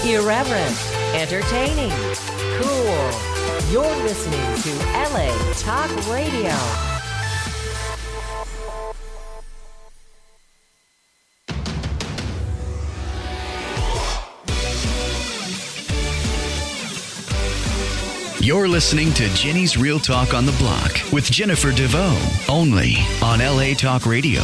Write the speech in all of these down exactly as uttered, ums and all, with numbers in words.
Irreverent, entertaining, cool. You're listening to L A Talk Radio. You're listening to Jenny's Real Talk on the Block with Jennifer DeVoe, only on L A Talk Radio.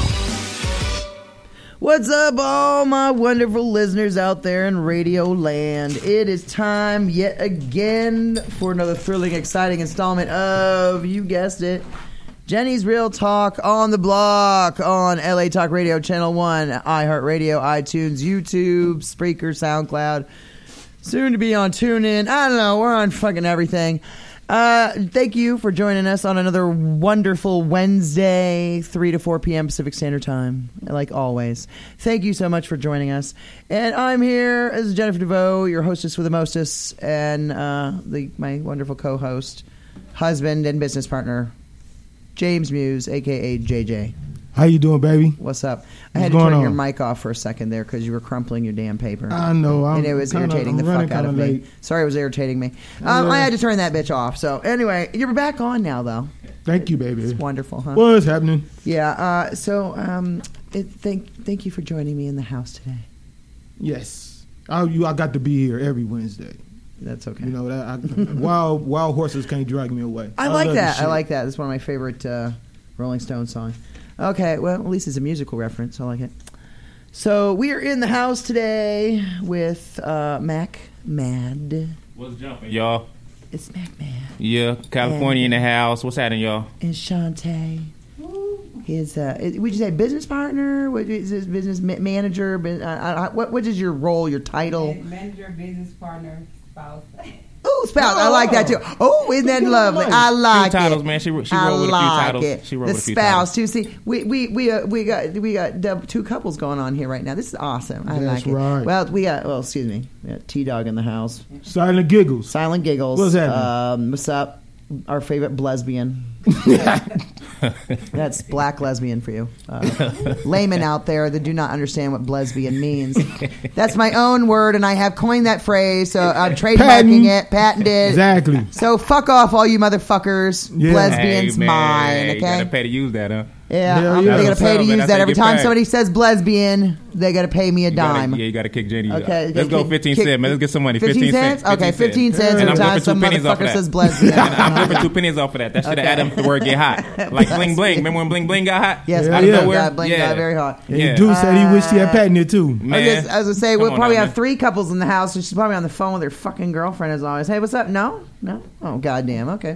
What's up, all my wonderful listeners out there in Radio Land? It is time yet again for another thrilling, exciting installment of, you guessed it, Jenny's Real Talk on the Block on L A Talk Radio, Channel one, iHeartRadio, iTunes, YouTube, Spreaker, SoundCloud, soon to be on TuneIn. I don't know, we're on fucking everything. Uh, thank you for joining us on another wonderful Wednesday, three to four p.m. Pacific Standard Time, like always. Thank you so much for joining us. And I'm here as Jennifer DeVoe, your hostess with the mostest, and uh, the, my wonderful co-host, husband, and business partner, James Muse, a k a. J J. How you doing, baby? What's up? I What's had to going turn on? your mic off for a second there because you were crumpling your damn paper. I know. I'm and it was kinda, irritating I'm the fuck running out of kinda me. late. Sorry, it was irritating me. Um, Yeah. I had to turn that bitch off. So anyway, you're back on now, though. Thank you, baby. It's wonderful, huh? What's happening? Yeah. Uh, so um, it, thank thank you for joining me in the house today. Yes. I, you, I got to be here every Wednesday. That's okay. You know that I, wild wild horses can't drag me away. I like love that. this I shit. like that. It's one of my favorite uh, Rolling Stones songs. Okay, well, at least it's a musical reference. I like it. So we are in the house today with uh, Mac Mad. What's jumping, y'all? It's Mac Mad. Yeah, California in the house. What's happening, y'all? And Shantae. His, uh, is- would you say business partner? What is his business ma- manager? Bus- uh, uh, what what is your role? Your title? Manager, business partner, spouse. Oh, spouse. I like that too. Oh, isn't that lovely? I like Few it. titles, man. She, she I wrote with a few like titles. it. She wrote the with a few spouse titles. too. See, we we we uh, we got we got dub- two couples going on here right now. This is awesome. I That's like it. right. Well, we got well, excuse me, we got T Dog in the house. Silent giggles. Silent giggles. What's happening? Um, what's up? Our favorite lesbian. That's black lesbian for you. Uh, laymen out there that do not understand what lesbian means. That's my own word, and I have coined that phrase, so I'm trademarking Patent. it, patented. Exactly. So fuck off, all you motherfuckers. Yeah. Lesbian's Hey, man, mine, You gotta okay? pay to use that, huh? Yeah, Hell I'm, yeah. they gotta pay to That's use how that you every get time paid. somebody says lesbian. They gotta pay me a You gotta- dime. yeah, you got to kick Jenny. Okay, Let's go kick- fifteen kick- cents, man. Let's get some money. fifteen cents? Okay, fifteen cents And every I'm time flipping some two pennies off motherfucker of says that. lesbian. I'm flipping two pennies off of that. That should have Okay. added the word get hot. Like bling bling. Remember when bling bling got hot? Yes, Yeah, out yeah. of nowhere. Bling Yeah. got very hot. And Yeah. dude said he wished he had patented too. I Man. guess, as I say, Come we'll on probably now, have man. three couples in the house. So she's probably on the phone with her fucking girlfriend as always. Hey, what's up? No, no. Oh, goddamn. Okay.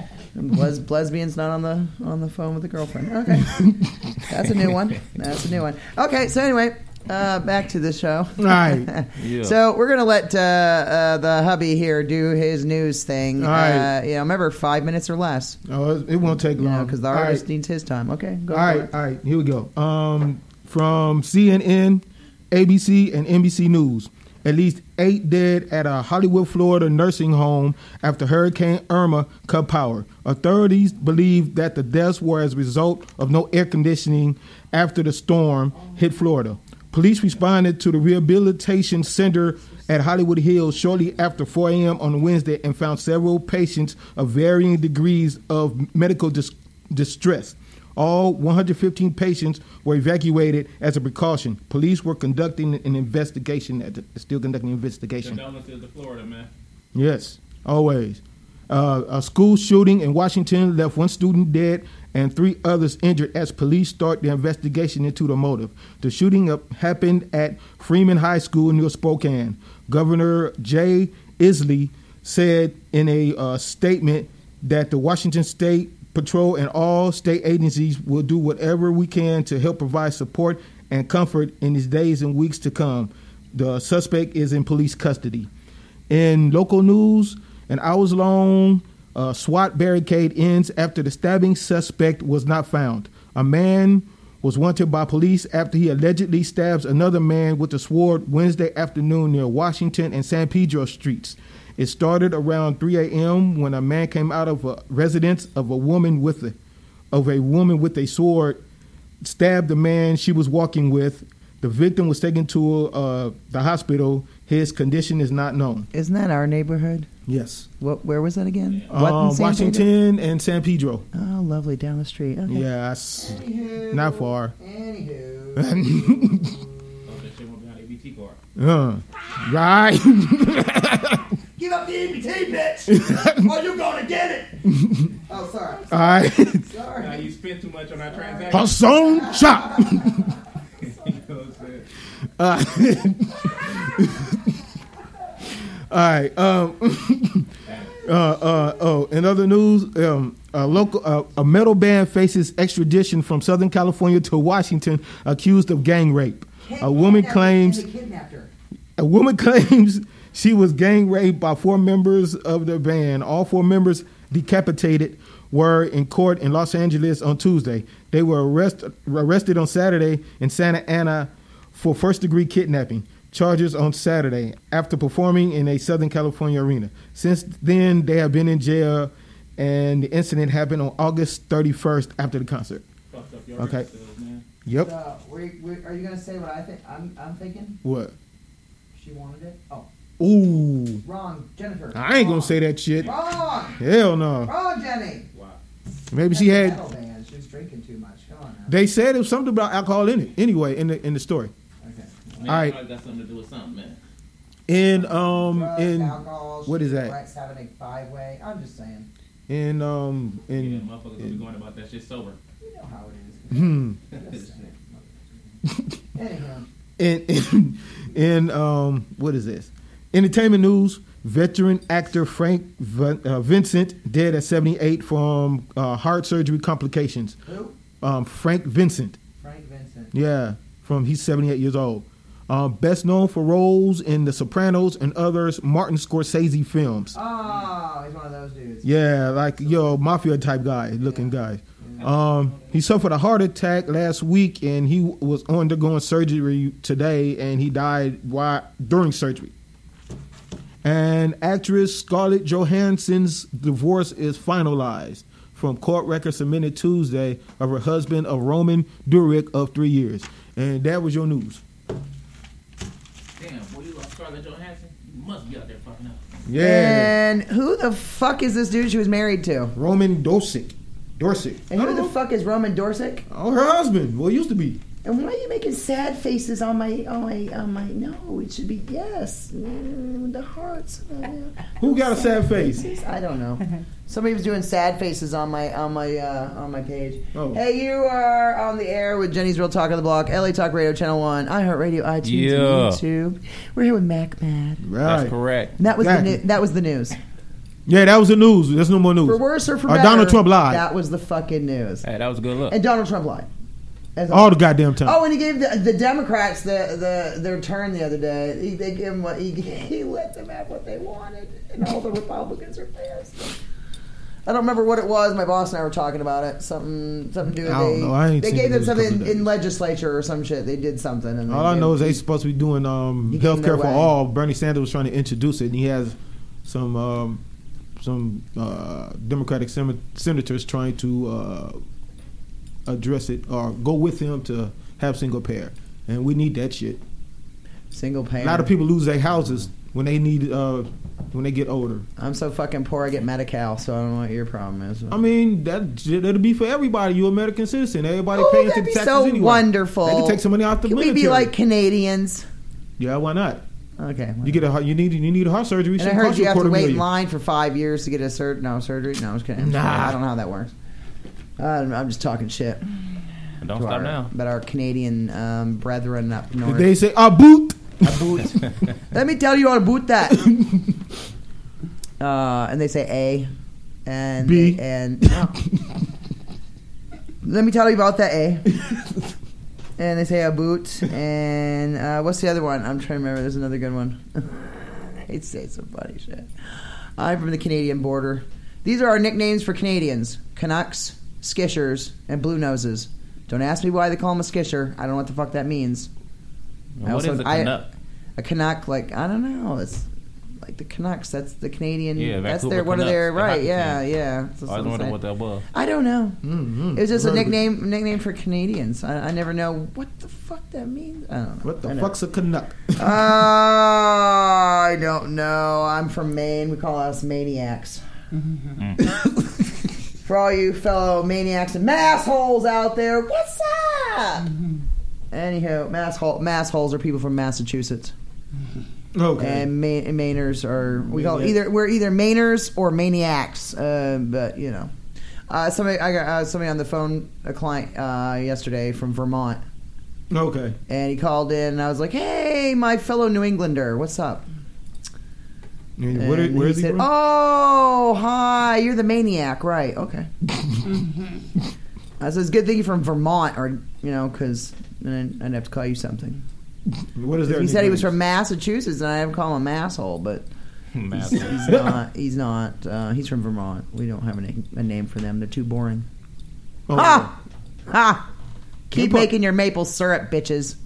Les- lesbian's not on the on the phone with the girlfriend. Okay, that's a new one. That's a new one. Okay, so anyway, uh, back to the show. All right. Yeah. So we're gonna let uh, uh, the hubby here do his news thing. All right. Uh, you know, remember five minutes or less. Oh, it, it won't take You long. know, because the All artist right. needs his time. Okay, go All for right, it. all right, here we go. Um, from C N N, A B C, and N B C News. At least eight dead at a Hollywood, Florida nursing home after Hurricane Irma cut power. Authorities believe that the deaths were as a result of no air conditioning after the storm hit Florida. Police responded to the rehabilitation center at Hollywood Hills shortly after four a.m. on Wednesday and found several patients of varying degrees of medical dis- distress. All one hundred fifteen patients were evacuated as a precaution. Police were conducting an investigation, at the, still conducting an investigation. Condolences to Florida, man. Yes, always. Uh, a school shooting in Washington left one student dead and three others injured as police start the investigation into the motive. The shooting up happened at Freeman High School near Spokane. Governor Jay Inslee said in a uh, statement that the Washington State Patrol and all state agencies will do whatever we can to help provide support and comfort in these days and weeks to come. The suspect is in police custody. In local news, an hours-long uh, SWAT barricade ends after the stabbing suspect was not found. A man was wanted by police after he allegedly stabs another man with a sword Wednesday afternoon near Washington and San Pedro streets. It started around three a.m. when a man came out of a residence of a woman with a, of a woman with a sword, stabbed the man she was walking with. The The victim was taken to uh, the hospital. His condition is not known. Isn't that our neighborhood? Yes. What? Where was that again? What, Um, in San Washington and San Pedro. Pedro? Oh, lovely, down the street. Okay. Yeah, that's not far. Anywho. Oh, that shit won't be on A B T card. uh, right. Give up the A B T, bitch! Or you're gonna get it! Oh, sorry. All right. Now Sorry. you spent too much on that transaction. Hassan Shop. You know what I'm saying? Uh, all right. Um, uh, uh, oh, in other news, um, a local uh, a metal band faces extradition from Southern California to Washington, accused of gang rape. A woman claims a woman claims she was gang raped by four members of the band. All four members, decapitated, were in court in Los Angeles on Tuesday. They were arrest, arrested on Saturday in Santa Ana for first-degree kidnapping charges on Saturday after performing in a Southern California arena. Since then, they have been in jail, and the incident happened on August thirty-first after the concert. Fucked up your Okay. record sales, man. Yep. So, we, we, are you gonna say what I think? I'm, I'm thinking. What? She wanted it. Oh, Ooh. wrong, Jennifer. I ain't Wrong. gonna say that shit. Wrong, Hell no. wrong, Jenny. Wow. Maybe she had. Metal band. She was drinking too much. Come on now. They said it was something about alcohol in it. Anyway, in the in the story. Okay. Man, All right. probably got something to do with something, man. In um Drugs, in alcohol. what is that? Rights having a five way. I'm just saying. in um Yeah, in motherfuckers will be going about that shit sober. You know how it is. hmm, Just saying. Anyhow. in in in um what is this? Entertainment news. Veteran actor Frank Vin- uh, Vincent dead at seventy-eight from uh, heart surgery complications. Who? Um, Frank Vincent. Frank Vincent. Yeah, from he's seventy-eight years old. Um, best known for roles in The Sopranos and others Martin Scorsese films. Oh, he's one of those dudes. Yeah, like yo mafia type guy, looking guy. Um, he suffered a heart attack last week, and he was undergoing surgery today, and he died while during surgery. And actress Scarlett Johansson's divorce is finalized from court records submitted Tuesday of her husband, of Roman Durick, of three years. And that was your news. Damn, boy, you like Scarlett Johansson? You must be out there fucking up. Yeah, And who the fuck is this dude she was married to? Roman Dorset. Dorset. And I who don't the know. fuck is Roman Dorset? Oh, her husband. Well, it used to be. And why are you making sad faces on my on my on my? No, it should be yes. Mm, the hearts. Who got a sad face? I don't know. Somebody was doing sad faces on my on my uh, on my page. Oh. Hey, you are on the air with Jenny's Real Talk on the Block, L A Talk Radio Channel One, iHeartRadio, iTunes, Yeah. and YouTube. We're here with Mac Mad. Right. That's correct. And that was Exactly. the new, that was the news. Yeah, that was the news. There's no more news. For worse or for Uh, better, Donald Trump lied. That was the fucking news. Hey, that was a good look. And Donald Trump lied. As All the goddamn time. Oh, and he gave the, the Democrats the, the their turn the other day. He, they gave him what he, he let them have what they wanted, and all the Republicans are pissed. I don't remember what it was. My boss and I were talking about it. Something something to do with I don't they, know. I ain't they seen gave the them news something couple in, in days. legislature or some shit. They did something. And they All I gave- know is they supposed to be doing um, He health gave care no for way. all. Bernie Sanders was trying to introduce it, and he has some um, some uh, Democratic sen- senators trying to uh, address it or go with him to have single payer, and we need that shit. single payer. A lot of people lose their houses when they need uh, when they get older. I'm so fucking poor. I get Medi-Cal, so I don't know what your problem is. I mean, that that'll be for everybody. You're an American citizen. Everybody Oh, paying that'd into be taxes so anyway. wonderful. They can take some money out the Can we military. be like Canadians? Yeah, why not? Okay. You get a heart- you need you need a heart surgery. And I shouldn't heard cost you a have to quarter wait in million. line for five years to get a sur- no surgery. No, I was kidding. Nah. I don't know how that works. I'm, I'm just talking shit. Don't to stop our, now. But our Canadian um, brethren up north. They say a boot. A boot. Let me tell you how to boot that. uh, and they say A, and B. and no. Let me tell you about that A. And they say a boot, and uh, what's the other one? I'm trying to remember. There's another good one. I hate to say some funny shit. I'm from the Canadian border. These are our nicknames for Canadians: Canucks, Skishers, and Blue Noses. Don't ask me why they call them a Skisher. I don't know what the fuck that means. I What also- is a I- Canuck? A Canuck, like I don't know. It's like the Canucks. That's the Canadian. Yeah, that's Vancouver their one of their Canucks, the right. hockey Yeah, team. yeah. That's I what was I'm wondering saying. what that was. I don't know. Mm-hmm. It was just a Heard of it. nickname nickname for Canadians. I, I never know what the fuck that means. I don't know. What the I know. fuck's a Canuck? Uh, I don't know. I'm from Maine. We call us maniacs. For all you fellow maniacs and massholes out there, what's up? Anywho, masshole, massholes are people from Massachusetts, Okay. and, Ma- and Mainers are we call Maniacs. either we're either Mainers or maniacs. Uh, but you know, uh, somebody I got uh, somebody on the phone, a client uh, yesterday from Vermont. Okay. And he called in, and I was like, "Hey, my fellow New Englander, what's up?" And where, And where he is he said, from? "Oh, hi, you're the maniac, right? Okay." I said, "It's a good thing you're from Vermont, or you know, because then I'd have to call you something." What is that? He said he was from Massachusetts, and I have to call him an asshole, but Mass- he's not. He's not. Uh, he's from Vermont. We don't have a name, a name for them. They're too boring. Oh, Ha! Ha! Keep Yep. making your maple syrup, bitches.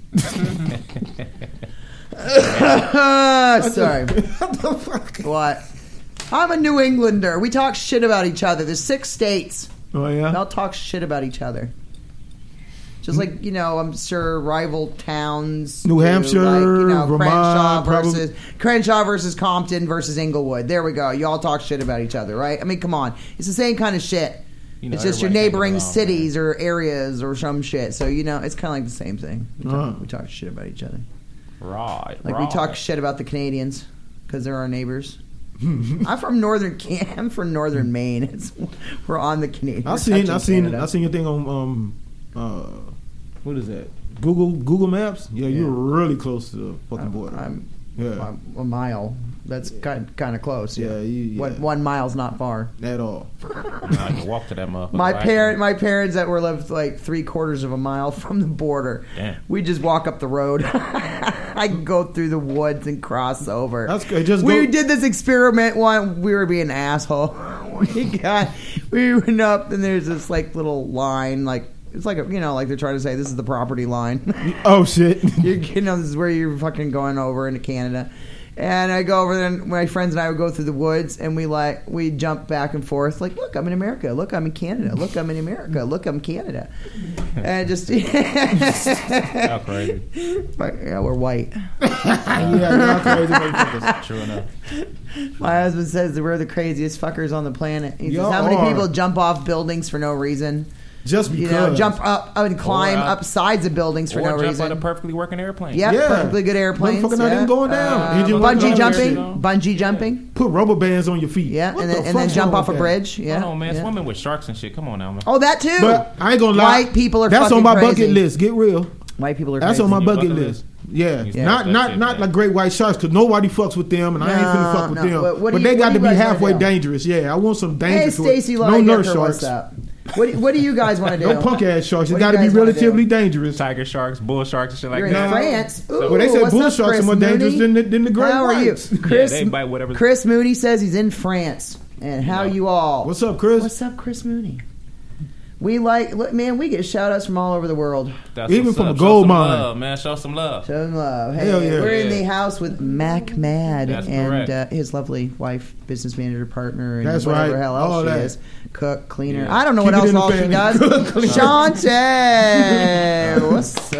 Sorry. What the fuck? What? I'm a New Englander. We talk shit about each other. There's six states. Oh yeah. They'll talk shit about each other. Just like, you know, I'm sure rival towns. New do, Hampshire, like, you know, Vermont, Crenshaw probably- versus Crenshaw versus Compton versus Inglewood. There we go. You all talk shit about each other, right? I mean, come on. It's the same kind of shit. You know, it's just your everybody can't get neighboring along, cities or areas or some shit. So, you know, it's kind of like the same thing. We talk, Uh-huh. we talk shit about each other. Right. Like right. we talk shit about the Canadians because they're our neighbors. I'm from northern Can- I'm from northern Maine. It's, we're on the Canadian. I we're seen, touching I seen, Canada. I seen your thing on um, uh, what is that? Google, Google Maps. Yeah, you're Yeah. really close to the fucking I'm, border. I'm, yeah, I'm a mile. That's kind kind of close. Yeah, Yeah, you- yeah. One, one mile's not far. at all. I can walk to that motherfucker. My right? parent, my parents that were lived like three quarters of a mile from the border. Damn. We just walk up the road. I can go through the woods and cross over. That's good. Just we go- did this experiment one. We were being an asshole. We got we went up and there's this like little line, like it's like a, you know, like they're trying to say this is the property line. Oh shit. you, you know, this is where you're fucking going over into Canada. And I go over there, and my friends and I would go through the woods, and we like we jump back and forth, like, look, I'm in America. Look, I'm in Canada. Look, I'm in America. Look, I'm Canada. And just How crazy. But, yeah, we're white. Yeah, y'all crazy motherfuckers. True enough. My husband says that we're the craziest fuckers on the planet. He says, Y'all how many are. people jump off buildings for no reason? Just because. You know, jump up and climb Or, uh, up sides of buildings for or no jump reason. out a perfectly working airplane. Yep, Yeah. perfectly good airplanes. Motherfucker not yeah. even going down. Uh, Engine bungee went jumping, down. bungee jumping. Put rubber bands on your feet. Yeah, What and the then, and then fuck's jump wrong off a with that? bridge. Yeah. Hold on, man. yeah. Swimming with sharks and shit. Come on now, man. Oh, that too. But I ain't gonna lie. White people are That's fucking on my crazy. bucket list. Get real. White people are That's crazy. on my Your bucket bucket list. list? Yeah, You not start not that not shit, like man. great white sharks because nobody fucks with them, and I ain't No, finna fuck with no, them. but But, what do you- they what got do to you be guys wanna halfway do? dangerous. Yeah, I want some Hey, danger to Stacy it. No Lineker, nurse what's sharks. up? What, what do you guys want to do? No punk ass sharks. It What do got you to be guys wanna relatively do? dangerous. Tiger sharks, bull sharks, and shit like You're in that. France. Ooh, Well, they said what's bull up, sharks Chris are more dangerous Mooney? than the, than the great How are you? whites. Chris, they bite whatever's- Chris Mooney says he's in France. And how No. you all? What's up, Chris? What's up, Chris Mooney? We like, look, man, we get shout outs from all over the world. That's Even what's from up. a Show gold some mine. love, man. Show some love. Show them love. Hey, Hell yeah. we're in Yeah. the house with Mac Mad That's and uh, correct. his lovely wife, business manager, partner, and That's whatever right. hell else All she that. is. Cook, cleaner. Yeah. I don't know Keep what it else in the all she family. does. Cook, clean. Shantae, what's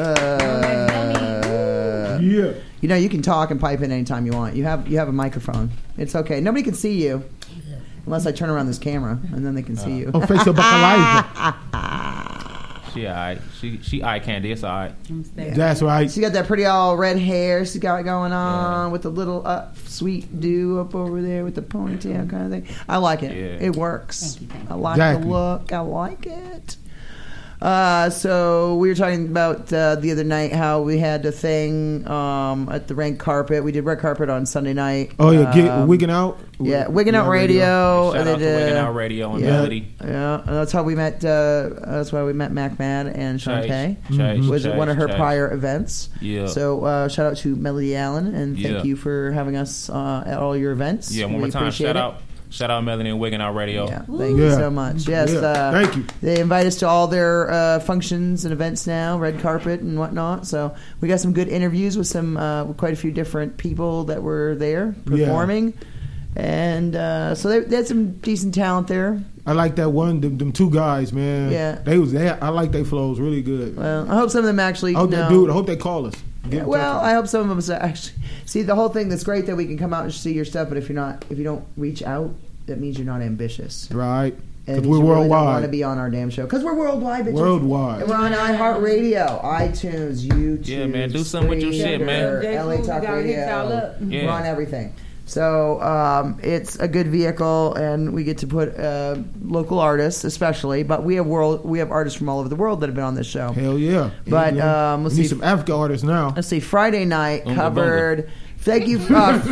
up? Yeah. You know, you can talk and pipe in anytime you want. You have you have a microphone. It's okay. Nobody can see you unless I turn around this camera, and then they can see you. On Facebook Live. She alright. She she eye candy. It's alright. That's right. She got that pretty all red hair she's got going on with the little up sweet do up over there with the ponytail kind of thing. I like it. Yeah. It works. Thank you, thank I like Exactly. the look. I like it. Uh, so we were talking about uh, the other night how we had a thing um, at the red carpet. We did red carpet on Sunday night. Oh yeah, get Um, wigging out. Yeah, Wigging Out Yeah, Radio. Shout and out to then, Wigging uh, Out Radio and yeah. Melody. Yeah, and that's how we met. Uh, that's why we met Mac Mad and Shantae. Chase, Chase, Was Chase, one of her Chase. prior events. Yeah. So uh, shout out to Melody Allen and thank Yeah. you for having us uh, at all your events. Yeah, one We more time. appreciate Shout it. out. Shout out Melanie and Wigan Out Radio. Yeah, thank you Yeah. so much. Yes, Yeah, uh, thank you. They invite us to all their uh, functions and events now, red carpet and whatnot. So we got some good interviews with some uh, with quite a few different people that were there performing, and uh, so they, they had some decent talent there. I like that one. Them, them two guys, man. Yeah. they was. They, I like their flows really good. Well, I hope some of them actually. I hope know. they do it. I hope they call us. Get Yeah, in well, touch. I hope some of them actually see the whole thing. That's great that we can come out and see your stuff, but if you're not, if you don't reach out, that means you're not ambitious. right. And Because it means we're you really don't worldwide. want to be on our damn show because we're worldwide. Bitches. Worldwide. And we're on iHeartRadio, iTunes, YouTube. Yeah, man, do something with your shit, man. Spreaker, L A Talk Radio. Yeah. We're on everything. So um, it's a good vehicle, and we get to put uh, local artists, especially. But we have world, we have artists from all over the world that have been on this show. Hell yeah. But, yeah. um, let's we need see. some African artists now. Let's see. Friday night Unga covered. Thank you.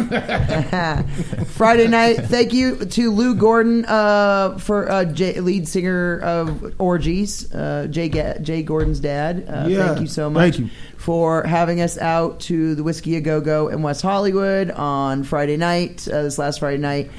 Uh, Friday night. Thank you to Lou Gordon uh, for uh, Jay, lead singer of Orgies, uh, Jay Ga- Jay Gordon's dad. Uh, Yeah, thank you so much thank you. for having us out to the Whiskey A Go Go in West Hollywood on Friday night. Uh, this last Friday night.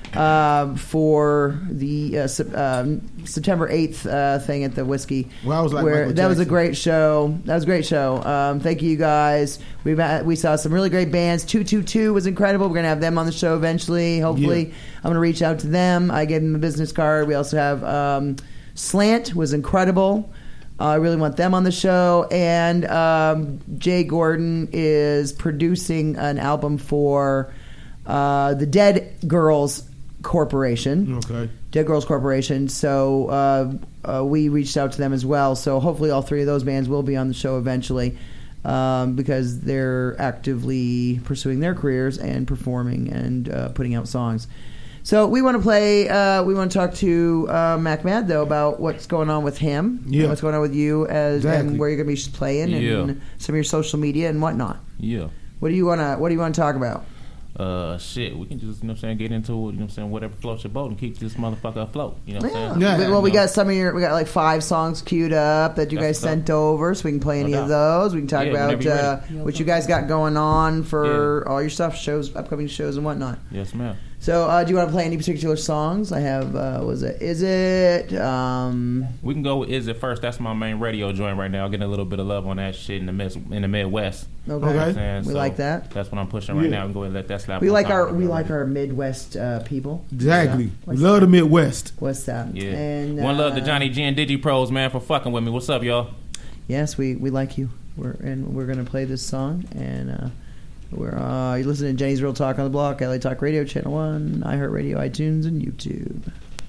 Um, for the uh, sep- um, September eighth uh, thing at the Whiskey. Well, I was like where Michael that was a Jackson. great show. That was a great show. Um, thank you guys. We we saw some really great bands. two two two was incredible. We're gonna have them on the show eventually. Hopefully, Yeah. I'm gonna reach out to them. I gave them a business card. We also have um, Slant was incredible. Uh, I really want them on the show. And um, Jay Gordon is producing an album for uh, the Dead Girls Corporation. Okay. Dead Girls Corporation. So uh, uh, we reached out to them as well. So hopefully all three of those bands will be on the show eventually um, because they're actively pursuing their careers and performing and uh, putting out songs. So we want to play, uh, we want to talk to uh, Mac Mad, though, about what's going on with him, Yeah. and what's going on with you as Exactly. and where you're going to be playing Yeah. and some of your social media and whatnot. Yeah. What do you want to What do you want to talk about? Uh, shit, we can just, you know what I'm saying, get into it, you know what I'm saying, whatever floats your boat and keep this motherfucker afloat, you know what I'm Yeah. saying? Yeah. We- well, we You know? got some of your, we got like five songs queued up that you That's guys what's up. sent over, so we can play No any of doubt. those. We can talk Yeah, about whenever you're uh, ready. what you guys got going on for all your stuff, shows, upcoming shows, and whatnot. Yes, ma'am. So, uh, do you want to play any particular songs? I have, uh, was it, is it, um, We can go with Is It First. That's my main radio joint right now. Getting a little bit of love on that shit in the mid, in the Midwest. okay. You know what Okay. I'm saying? We So like that. That's what I'm pushing right Yeah. now. And go ahead and let that slap. We on like top our, of we it. like our Midwest uh, people. Exactly. What's We love the Midwest. What's that? Yeah. And, One love to uh, Johnny G and Digi Pros, man, for fucking with me. What's up, y'all? Yes, we, we like you. We're and we're gonna play this song, and uh, we're uh, you're listening to Jenny's Real Talk on the Block, L A Talk Radio, Channel One, iHeartRadio, iTunes, and YouTube.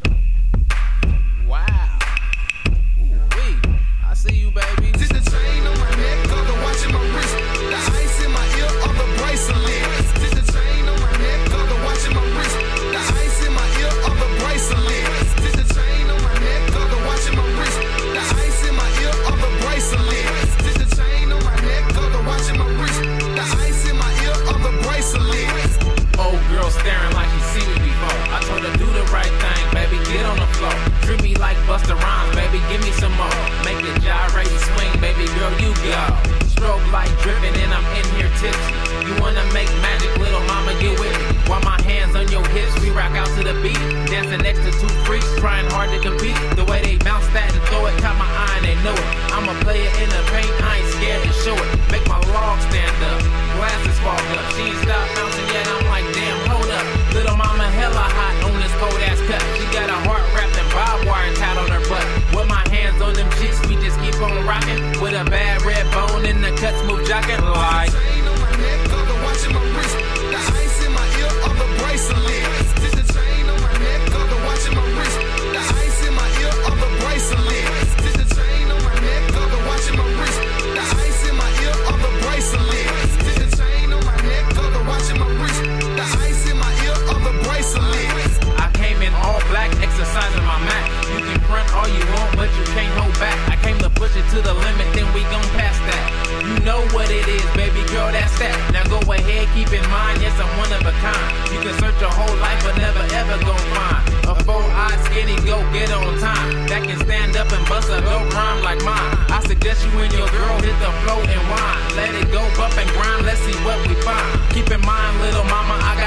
Wow. Ooh-wee. I see you, baby. This the chain on my neck, or the watch in my wrist. The ice in my ear, or the bracelet. This the chain on my neck, or the watch in my wrist. The ice in my ear, or the bracelet. This the chain on my neck, or the watch in my wrist. The ice in my ear, or the bracelet. This the chain on my neck, or the watch in my wrist. The ice in my ear, or the bracelet. Old girl staring like she seen me before. I told her do the right thing, baby, get on the floor. Treat me like Busta Rhymes, baby, give me some more. Make it gyrate and swing, baby girl, you go. Strobe light dripping and I'm in here tipsy. You wanna make magic, little mama, get with me. While my hands on your hips, we rock out to the beat. Dancing next to two freaks, trying hard to compete. The way they bounce that and throw it, caught my eye and they know it. I'm a player in the paint, I ain't scared to show it. Make my log stand up, glasses fog up. She ain't stopped bouncing yet, I'm like, damn, hold up. Little mama hella hot on this cold ass cut. She got a heart wrapped and barbed wire tied on her butt. With my hands on them cheeks, we just keep on rocking. With a bad red bone in the cuts, move jocking like. Chain on my neck, or the watch in my wrist. The ice in my ear, or the bracelet. This the chain on my neck, or the watch in my wrist. The ice in my ear, or the bracelet. This the chain on my neck, or the watch in my wrist. The ice in my ear, or the bracelet. This the chain on my neck, or the watch in my wrist. The ice in my ear, or the bracelet. I came in all black, exercising my Mac. You can front all you want, but you can't hold back. I came to push it to the limit, then we gon' pass that. You know what it is, baby girl, that's that. Now go ahead, keep in mind, yes, I'm one of a kind. You can search your whole life, but never ever gon' find a four-eyed skinny go get on time that can stand up and bust a dope rhyme like mine. I suggest you and your girl hit the floor and whine. Let it go, bump and grind, let's see what we find. Keep in mind, little mama, I got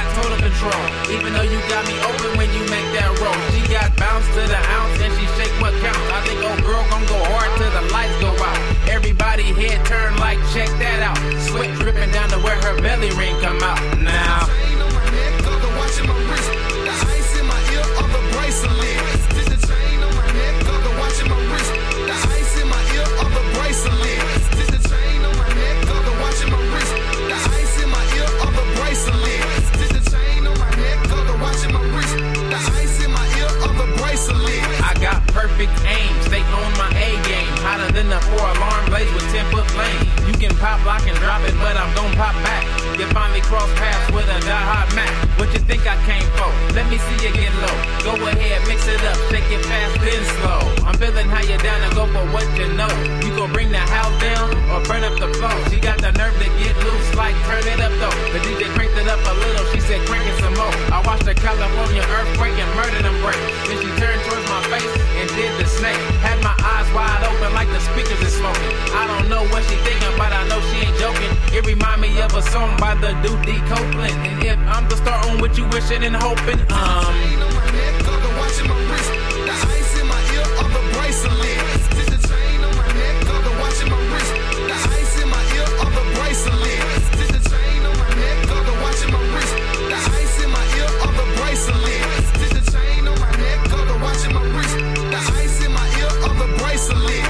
total control. Even though you got me open when you make that roll. She got bounce to the ounce and she shake what counts. I think old girl gon' go hard till the lights go out. Everybody head turn like check that out. Sweat dripping down to where her belly ring come out. Now. Chain on my neck, other watching my wrist. The ice in my ear, other bracelet. Did the chain on my neck, other watching my wrist. The ice in my ear, other bracelet. Did the chain on my neck, other watching my wrist. The ice in my ear, other bracelet. Did the chain on my neck, other watching my wrist. The ice in my ear, other bracelet. I got perfect aim, stay on my A game. Hotter than the four alarm blaze with ten foot flame. You can pop, lock, and drop it, but I'm gon' pop back. You finally cross paths with a die-hard Mac. What you think I came for? Let me see you get low. Go ahead, mix it up, shake it fast, then slow. I'm feeling how you down to go for what you know. You gon' bring the house down or burn up the floor. She got the nerve to get loose, like turn it up though. The D J cranked it up a little, she said crank it some more. I watched the California earthquake and murder them break. Then she turned towards my face and did the snake. Had my eyes wide open like the speakers is smoking. I don't know what she thinking, but I know she ain't joking. It remind me of a song by the dude D. Copeland. And if I'm to start on what you wishing and hoping, um. Chain on my neck, other watching my wrist. The ice in my ear, other bracelet. Did the chain on my neck, other watching my wrist. The ice in my ear, other bracelet. Did the chain on my neck, other watching my wrist. The ice in my ear, other bracelet. Did the chain on my neck, other watching my wrist. The ice in my ear, other bracelet.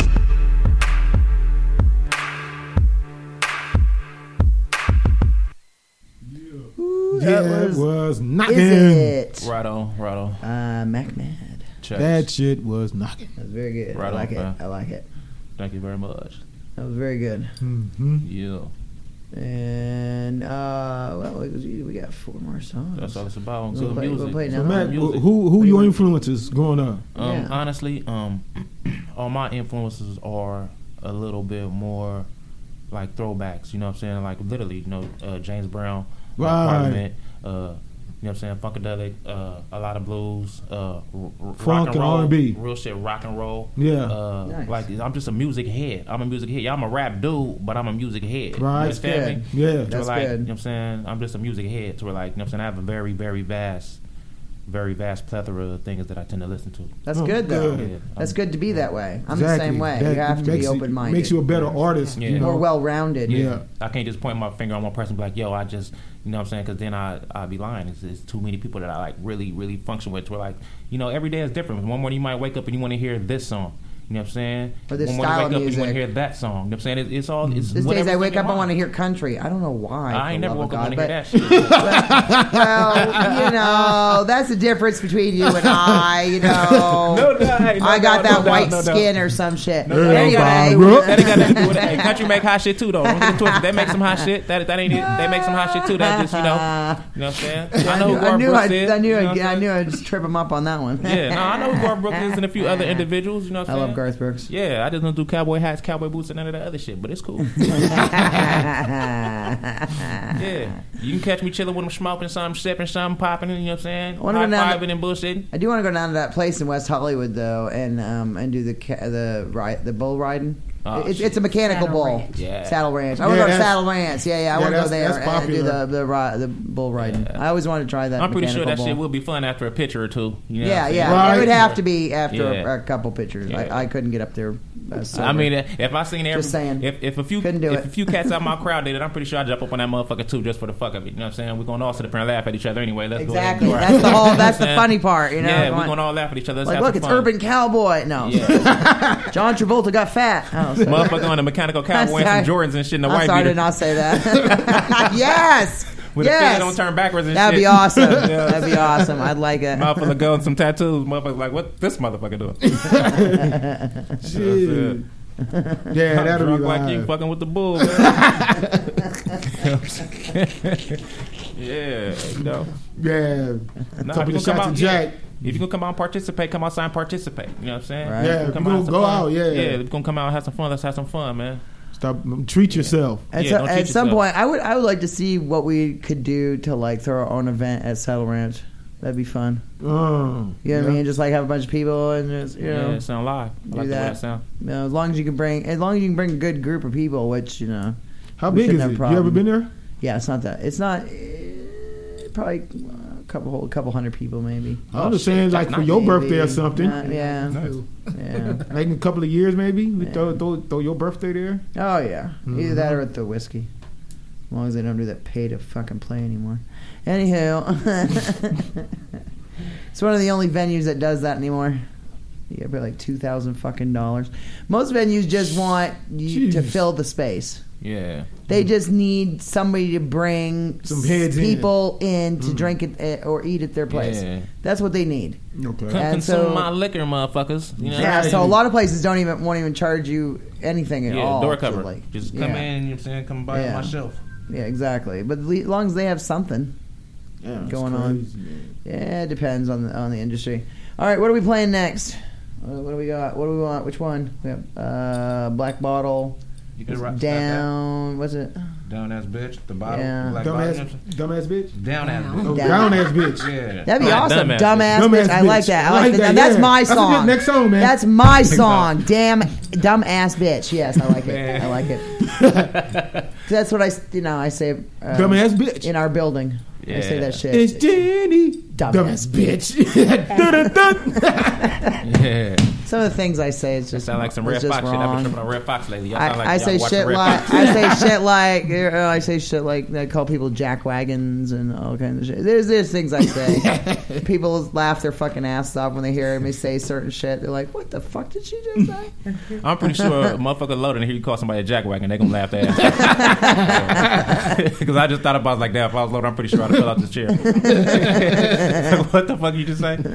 Yeah, That it was knocking. Is it? Right on, right on. Uh, Mac Mad. Check. That shit was knocking. That was very good. Right I like on, it. man. I like it. Thank you very much. That was very good. Mm-hmm. Yeah, And uh, well, we we got four more songs. that's all it's about. We'll Good play- we'll music. play So now. Matt, Music. who who your influences growing up? Um, Yeah. honestly, um, all my influences are a little bit more like throwbacks. You know what I'm saying? Like literally, you know, uh, James Brown, uh, Right. Parliament, uh, you know what I'm saying? Funkadelic, uh, a lot of blues, uh, r- r- Funk rock and and roll, R and B. real shit, rock and roll. Yeah. Uh, Nice. Like I'm just a music head. I'm a music head. Yeah, I'm a rap dude, but I'm a music head. Right. You That's understand good. me? Yeah. To where, That's like, good. You know what I'm saying? I'm just a music head. To where like, you know what I'm saying? I have a very, very vast, very vast plethora of things that I tend to listen to. That's Oh, good though. good. Yeah, That's I'm- good to be that way. I'm the Exactly. same way. That You have to makes be you- open minded. Makes you a better artist. Yeah. You know? more well rounded. Yeah. I can't just point my finger on one person and be like, yo, I just, you know what I'm saying? Because then I, I'd be lying. It's, it's too many people that I like really, really function with. Where like, you know, every day is different. One morning you might wake up and you want to hear this song. You know what I'm saying? Or this One morning style you of wake up and you want to music. hear that song. You know what I'm saying? It, it's all, it's These days whatever's I in wake your up, I want to mind. hear country. I don't know why. I ain't for never love woke of up God, want to hear but- that shit. Well, you know, that's the difference between you and I. You know, No doubt, hey, no I got doubt, that no doubt, white no doubt. skin or some shit. No doubt. anyway, That ain't got nothing to do with it. Hey, country make hot shit too, though. Don't get it twisted. They make some hot shit. That that ain't it. They make some hot shit too. That just you know, you know what I'm saying. I know who I Garth knew, Brooks I, is. I knew, you know I, what I'm I saying? knew I'd just trip him up on that one. Yeah, no, I know who Garth Brooks is and a few other individuals. You know what I I'm saying? love Garth Brooks. Yeah, I just don't do cowboy hats, cowboy boots, and none of that other shit. But it's cool. Yeah, you can catch me chilling with them, smoking something, sipping something, popping. You know what I'm saying? Wanna High go down fiving and bullshitting. I do want to go down to that place in West Hollywood though, and um, and do the ca- the ride the bull riding. Oh, it's, shit. it's a mechanical Saddle bull. Ranch. Yeah. Saddle Ranch. I Yeah, want to go to that's- Saddle Ranch. Yeah, yeah. I yeah, want to go that's- there that's and do the popular. the, ri- the bull riding. Yeah. I always wanted to try that. I'm pretty sure mechanical that shit bull. will be fun after a picture or two. You know Yeah, what I'm yeah. saying? Right. It would have to be after Yeah. a, a couple pictures. Yeah. I, I couldn't get up there. Uh, I mean, if I seen every, Just saying. if if a few Couldn't do if it. a few cats out my crowd did it, I'm pretty sure I'd jump up on that motherfucker too, just for the fuck of it. You know what I'm saying? We're gonna all sit up here and laugh at each other anyway. Let's exactly. go ahead and That's do it. the whole. That's the Yeah. funny part. You know. Yeah, going- we're gonna all laugh at each other. Let's like, have look, some it's fun. Urban Cowboy. No, Yeah. John Travolta got fat. Oh, sorry. Motherfucker on a mechanical cowboy wearing some sorry. Jordans and shit in the I'm white sorry, I beater. did not say that. Yes. With yes. a figure don't turn backwards and That'd shit. be awesome. Yeah. That'd be awesome. I'd like it. Mouth full of gold and some tattoos. Motherfucker like, what this motherfucker doing? Shit. Yeah, that'll Drunk be like you live. fucking with the bull, man. Yeah, you know. Yeah. Nah, Couple if you of gonna come shots out, of Jack. yeah. If you gonna come out and participate, come outside and participate. You know what I'm saying? Right. Yeah, if Come you gonna have some go fun. out, yeah. Yeah, if you gonna come out and have some fun, let's have some fun, man. Stop. Treat yourself. At, Yeah, so- don't at cheat some yourself. point, I would I would like to see what we could do to like throw our own event at Saddle Ranch. That'd be fun. Uh, You know what I mean? Just like have a bunch of people and just you know, Yeah, it sound live. I do like the way that. that sound. you know, as long as you can bring as long as you can bring a good group of people, which you know, How We big shouldn't is have it? a You ever problem. been there? yeah, it's not that it's not. Uh, probably a couple whole couple hundred people maybe. I'm just saying, like for your birthday or something. Uh, yeah, yeah. Like in a couple of years, maybe we throw, throw throw your birthday there. Oh yeah, Mhm. either that or at the whiskey. As long as they don't do that pay to fucking play anymore. Anywho, it's one of the only venues that does that anymore. You gotta pay like two thousand fucking dollars. Most venues just want you to Jeez. fill the space. Yeah. They just need somebody to bring Some heads in. people in, to Mm. drink it eh, or eat at their place. Yeah. That's what they need. Okay. Come And consume so- my liquor, motherfuckers. You know? Yeah, so a lot of places don't even won't even charge you anything at Yeah, all. door to, cover. like- Just come yeah. in, you know what I'm saying? Come by Yeah. my shelf. Yeah, exactly. But le- as long as they have something Yeah, that's going on, crazy, man. yeah, it depends on the on the industry. All right, what are we playing next? Uh, what do we got? What do we want? Which one? We have uh, Black Bottle. You can rock Down. What's it? Down ass bitch. The bottle. Yeah. Black bottle, you know what Dumbass, I'm saying? dumbass bitch. Down ass bitch. Oh, Down. down ass bitch. Yeah. That'd be Not awesome. dumbass Dumbass, bitch. bitch. Dumbass I like bitch. that. I I like like that. that, Now, that's yeah. my That's a good song. next song, man. That's my song. Damn, dumb ass bitch. Yes, I like it. Man. I like it. That's what I, s- you know, I say. Uh, Dumbass bitch. in our building. I say Yeah. that shit. It's Jenny. Dumbass bitch. Dun-dun-dun. Yeah. Some of the things I say is That just sound like some it's Red just Fox shit. I've been wrong. tripping on Red Fox lately. Y'all sound like I, I y'all say watching shit Red like Fox. I say shit like uh, I say shit like I call people jack wagons and all kinds of shit. There's there's things I say. People laugh their fucking ass off when they hear me say certain shit. They're like, "What the fuck did she just say?" I'm pretty sure a motherfucker loaded and hear you call somebody a jackwagon, they gonna laugh their ass off. Because I just thought about it like that. If I was loaded, I'm pretty sure I'd fill out this chair. What the fuck you just say?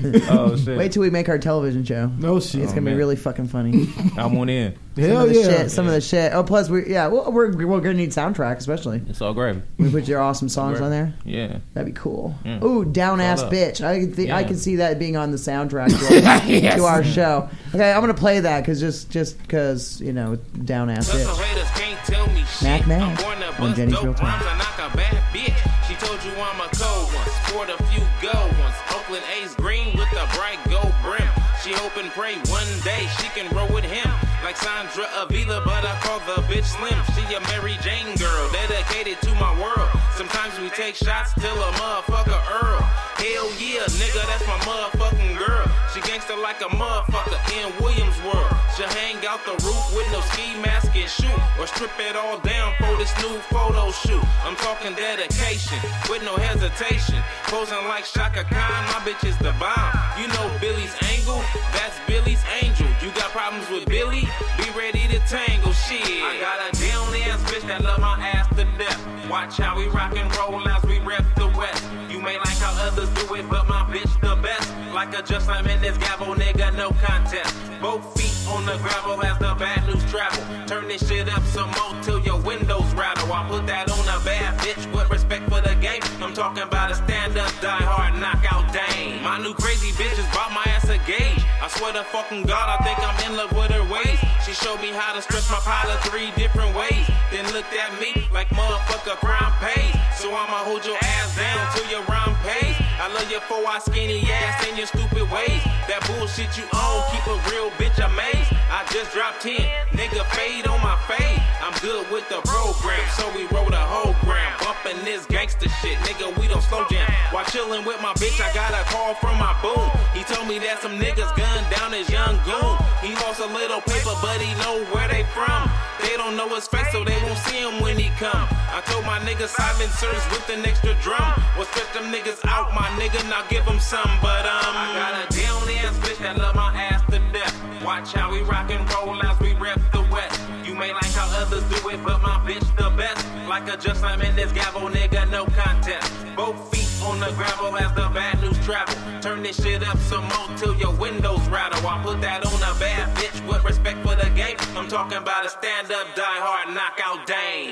Oh shit! Wait till we make our television show. No shit. It's Oh, gonna be man. really fucking funny. I want in. some Hell of the yeah. shit. Some of the shit. Oh, plus we yeah, well, we're we're gonna need soundtrack, especially. It's all gravy. We put your awesome songs Gravy. on there. Yeah. That'd be cool. Mm. Ooh, down ass Hold up. bitch. I can th- I Yeah. can see that being on the soundtrack to our, Yes. to our show. Okay, I'm gonna play that because just just because you know down ass Cause some bitch. haters can't tell me shit. Mac Mac I'm born to on bust Jenny's dope Real Talk. rhymes and knock a bad bitch. She told you I'm a cold one, sport a few gold ones. Oakland A's green with a bright gold brim. She hope and pray one day she can roll with him. Like Sandra Avila, but I call the bitch Slim. She a Mary Jane girl, dedicated to my world. Sometimes we take shots till a motherfucker Earl. Hell yeah, nigga, that's my motherfucking girl. She gangster like a motherfucker in Williams World. She'll hang out the roof with no ski mask and shoot, or strip it all down for this new photo shoot. I'm talking dedication with no hesitation. Posing like Shaka Khan, my bitch is the bomb. You know Billy's angle, that's Billy's angel. You got problems with Billy? Be ready to tangle shit. I got a down ass bitch that love my ass to death. Watch how we rock and roll as we rep the West. You may like how others do it, but my bitch the best. Like a just I'm in this gavel, nigga, no contest. Both feet on the gravel as the bad news travel. Turn this shit up some more till your windows rattle. I put that on a bad bitch with respect for the game. I'm talking about a stand-up, die-hard, knockout dame. My new crazy bitch just bought my ass a gauge. I swear to fucking God, I think I'm in love with her ways. She showed me how to stretch my pilot three different ways. Then looked at me like motherfucker crime pays. So I'ma hold your ass down till your rhyme pays. I love your four-eye skinny ass and your stupid ways. That bullshit you own, keep a real bitch amazed. I just dropped ten, nigga fade on my fade. I'm good with the program, so we wrote a whole gram. Bumpin' this gangster shit, nigga, we don't slow jam. While chillin' with my bitch, I got a call from my boom. He told me that some niggas gunned down his young goon. He lost a little paper, but he know where they from. They don't know his face, so they won't see him when he come. I told my niggas silencers with an extra drum. Well, stretch them niggas out, my nigga, now give them some. But, um, I got a down ass bitch that love my ass to death. Watch how we rock and roll as we rep the West. You may like how others do it, but my bitch the best. Like a just I'm in this gavel, nigga, no contest. Both feet on the gravel as the bad news travel. Turn this shit up some more till your windows rattle. I put that on a bad bitch with respect for the game. I'm talking about a stand-up, die-hard, knockout dame.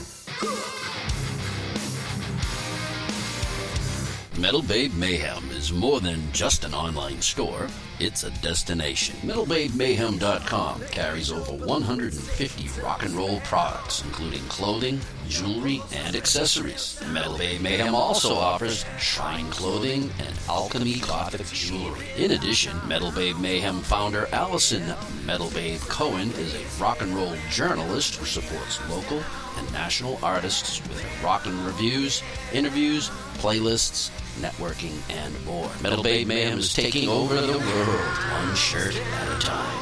Metal Babe Mayhem is is more than just an online store. It's a destination. Metal Babe Mayhem dot com carries over one hundred fifty rock and roll products, including clothing, jewelry, and accessories. Metal Babe Mayhem also offers shrine clothing and alchemy gothic jewelry. In addition, Metal Babe Mayhem founder Allison Metal Babe Cohen is a rock and roll journalist who supports local and national artists with her rockin' reviews, interviews, playlists, networking, and more. Metal Babe Mayhem is taking over the world, one shirt at a time.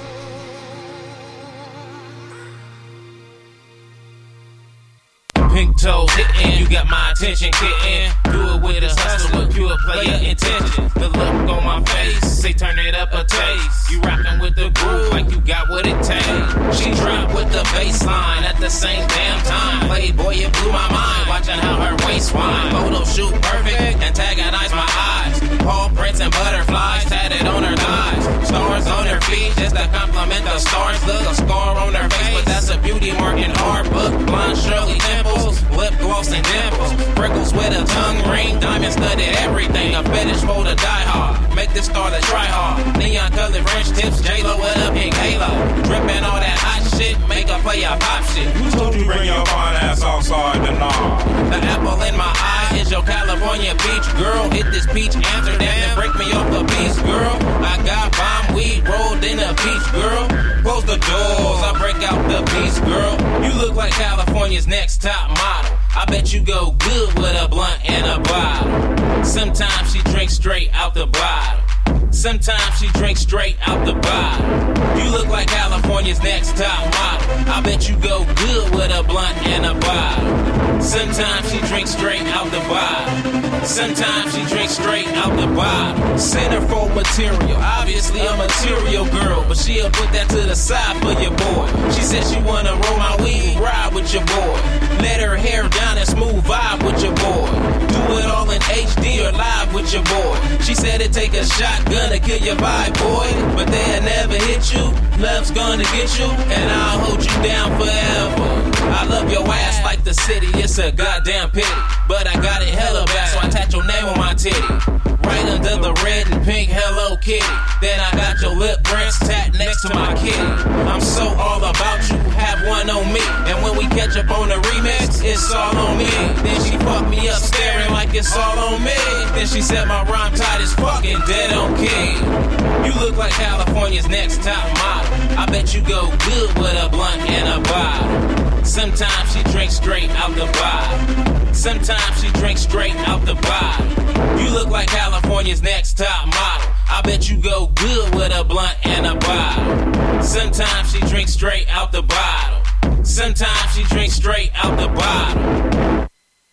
Pink toes hitting, you got my attention, kitten. Do it with a hustle, with pure player intention. The look on my face, say turn it up a taste. You rockin' with the groove like you got what it takes. She dropped with the bass line at the same damn time. Playboy, it blew my mind, watching how her waist whine. Photo shoot perfect, antagonize my eyes. Paw prints and butterflies tatted on her thighs. Stars on her feet, just to compliment the stars. Look, a scar on her face, but that's a beauty mark in our book. Blonde Shirley Dimples, lip gloss and dimples, freckles with a tongue ring, diamond studded everything, a fetish for the die hard, make this star the try hard, neon colored French tips, J-Lo with a pink halo, dripping all that hot shit, make a play a pop shit. Who told you bring your fine ass outside the knob? The apple in my eye is your California beach girl, hit this peach Amsterdam and break me off the beach girl, I got bomb weed rolled in a peach girl, close the doors, I break out the beach girl, you look like California's next top model. I bet you go good with a blunt and a bottle. Sometimes she drinks straight out the bottle. Sometimes she drinks straight out the bottle. You look like California's next top model. I bet you go good with a blunt and a bottle. Sometimes she drinks straight out the bottle. Sometimes she drinks straight out the bottle. Centerfold material, obviously a material girl, but she'll put that to the side for your boy. She said she wanna roll my weed, ride with your boy. Let her hair down and smooth vibe with your boy. Do it all in H D or live with your boy. She said it take a shotgun to kill your vibe, boy, but they'll never hit you. Love's gonna get you, and I'll hold you down forever. I love your ass like the city, it's a goddamn pity, but I got it hella bad, so I tat your name on my titty. Right under the red and pink Hello Kitty. Then I got your lip prints tapped next to my kitty. I'm so all about you, have one on me. And when we catch up on the remix, it's all on me. Then she fucked me up staring like it's all on me. Then she said my rhyme tight as fucking dead on key. You look like California's next top model. I bet you go good with a blunt and a bottle. Sometimes she drinks straight out the bottle. Sometimes she drinks straight out the bottle. You look like California's next top model. I bet you go good with a blunt and a bottle. Sometimes she drinks straight out the bottle. Sometimes she drinks straight out the bottle.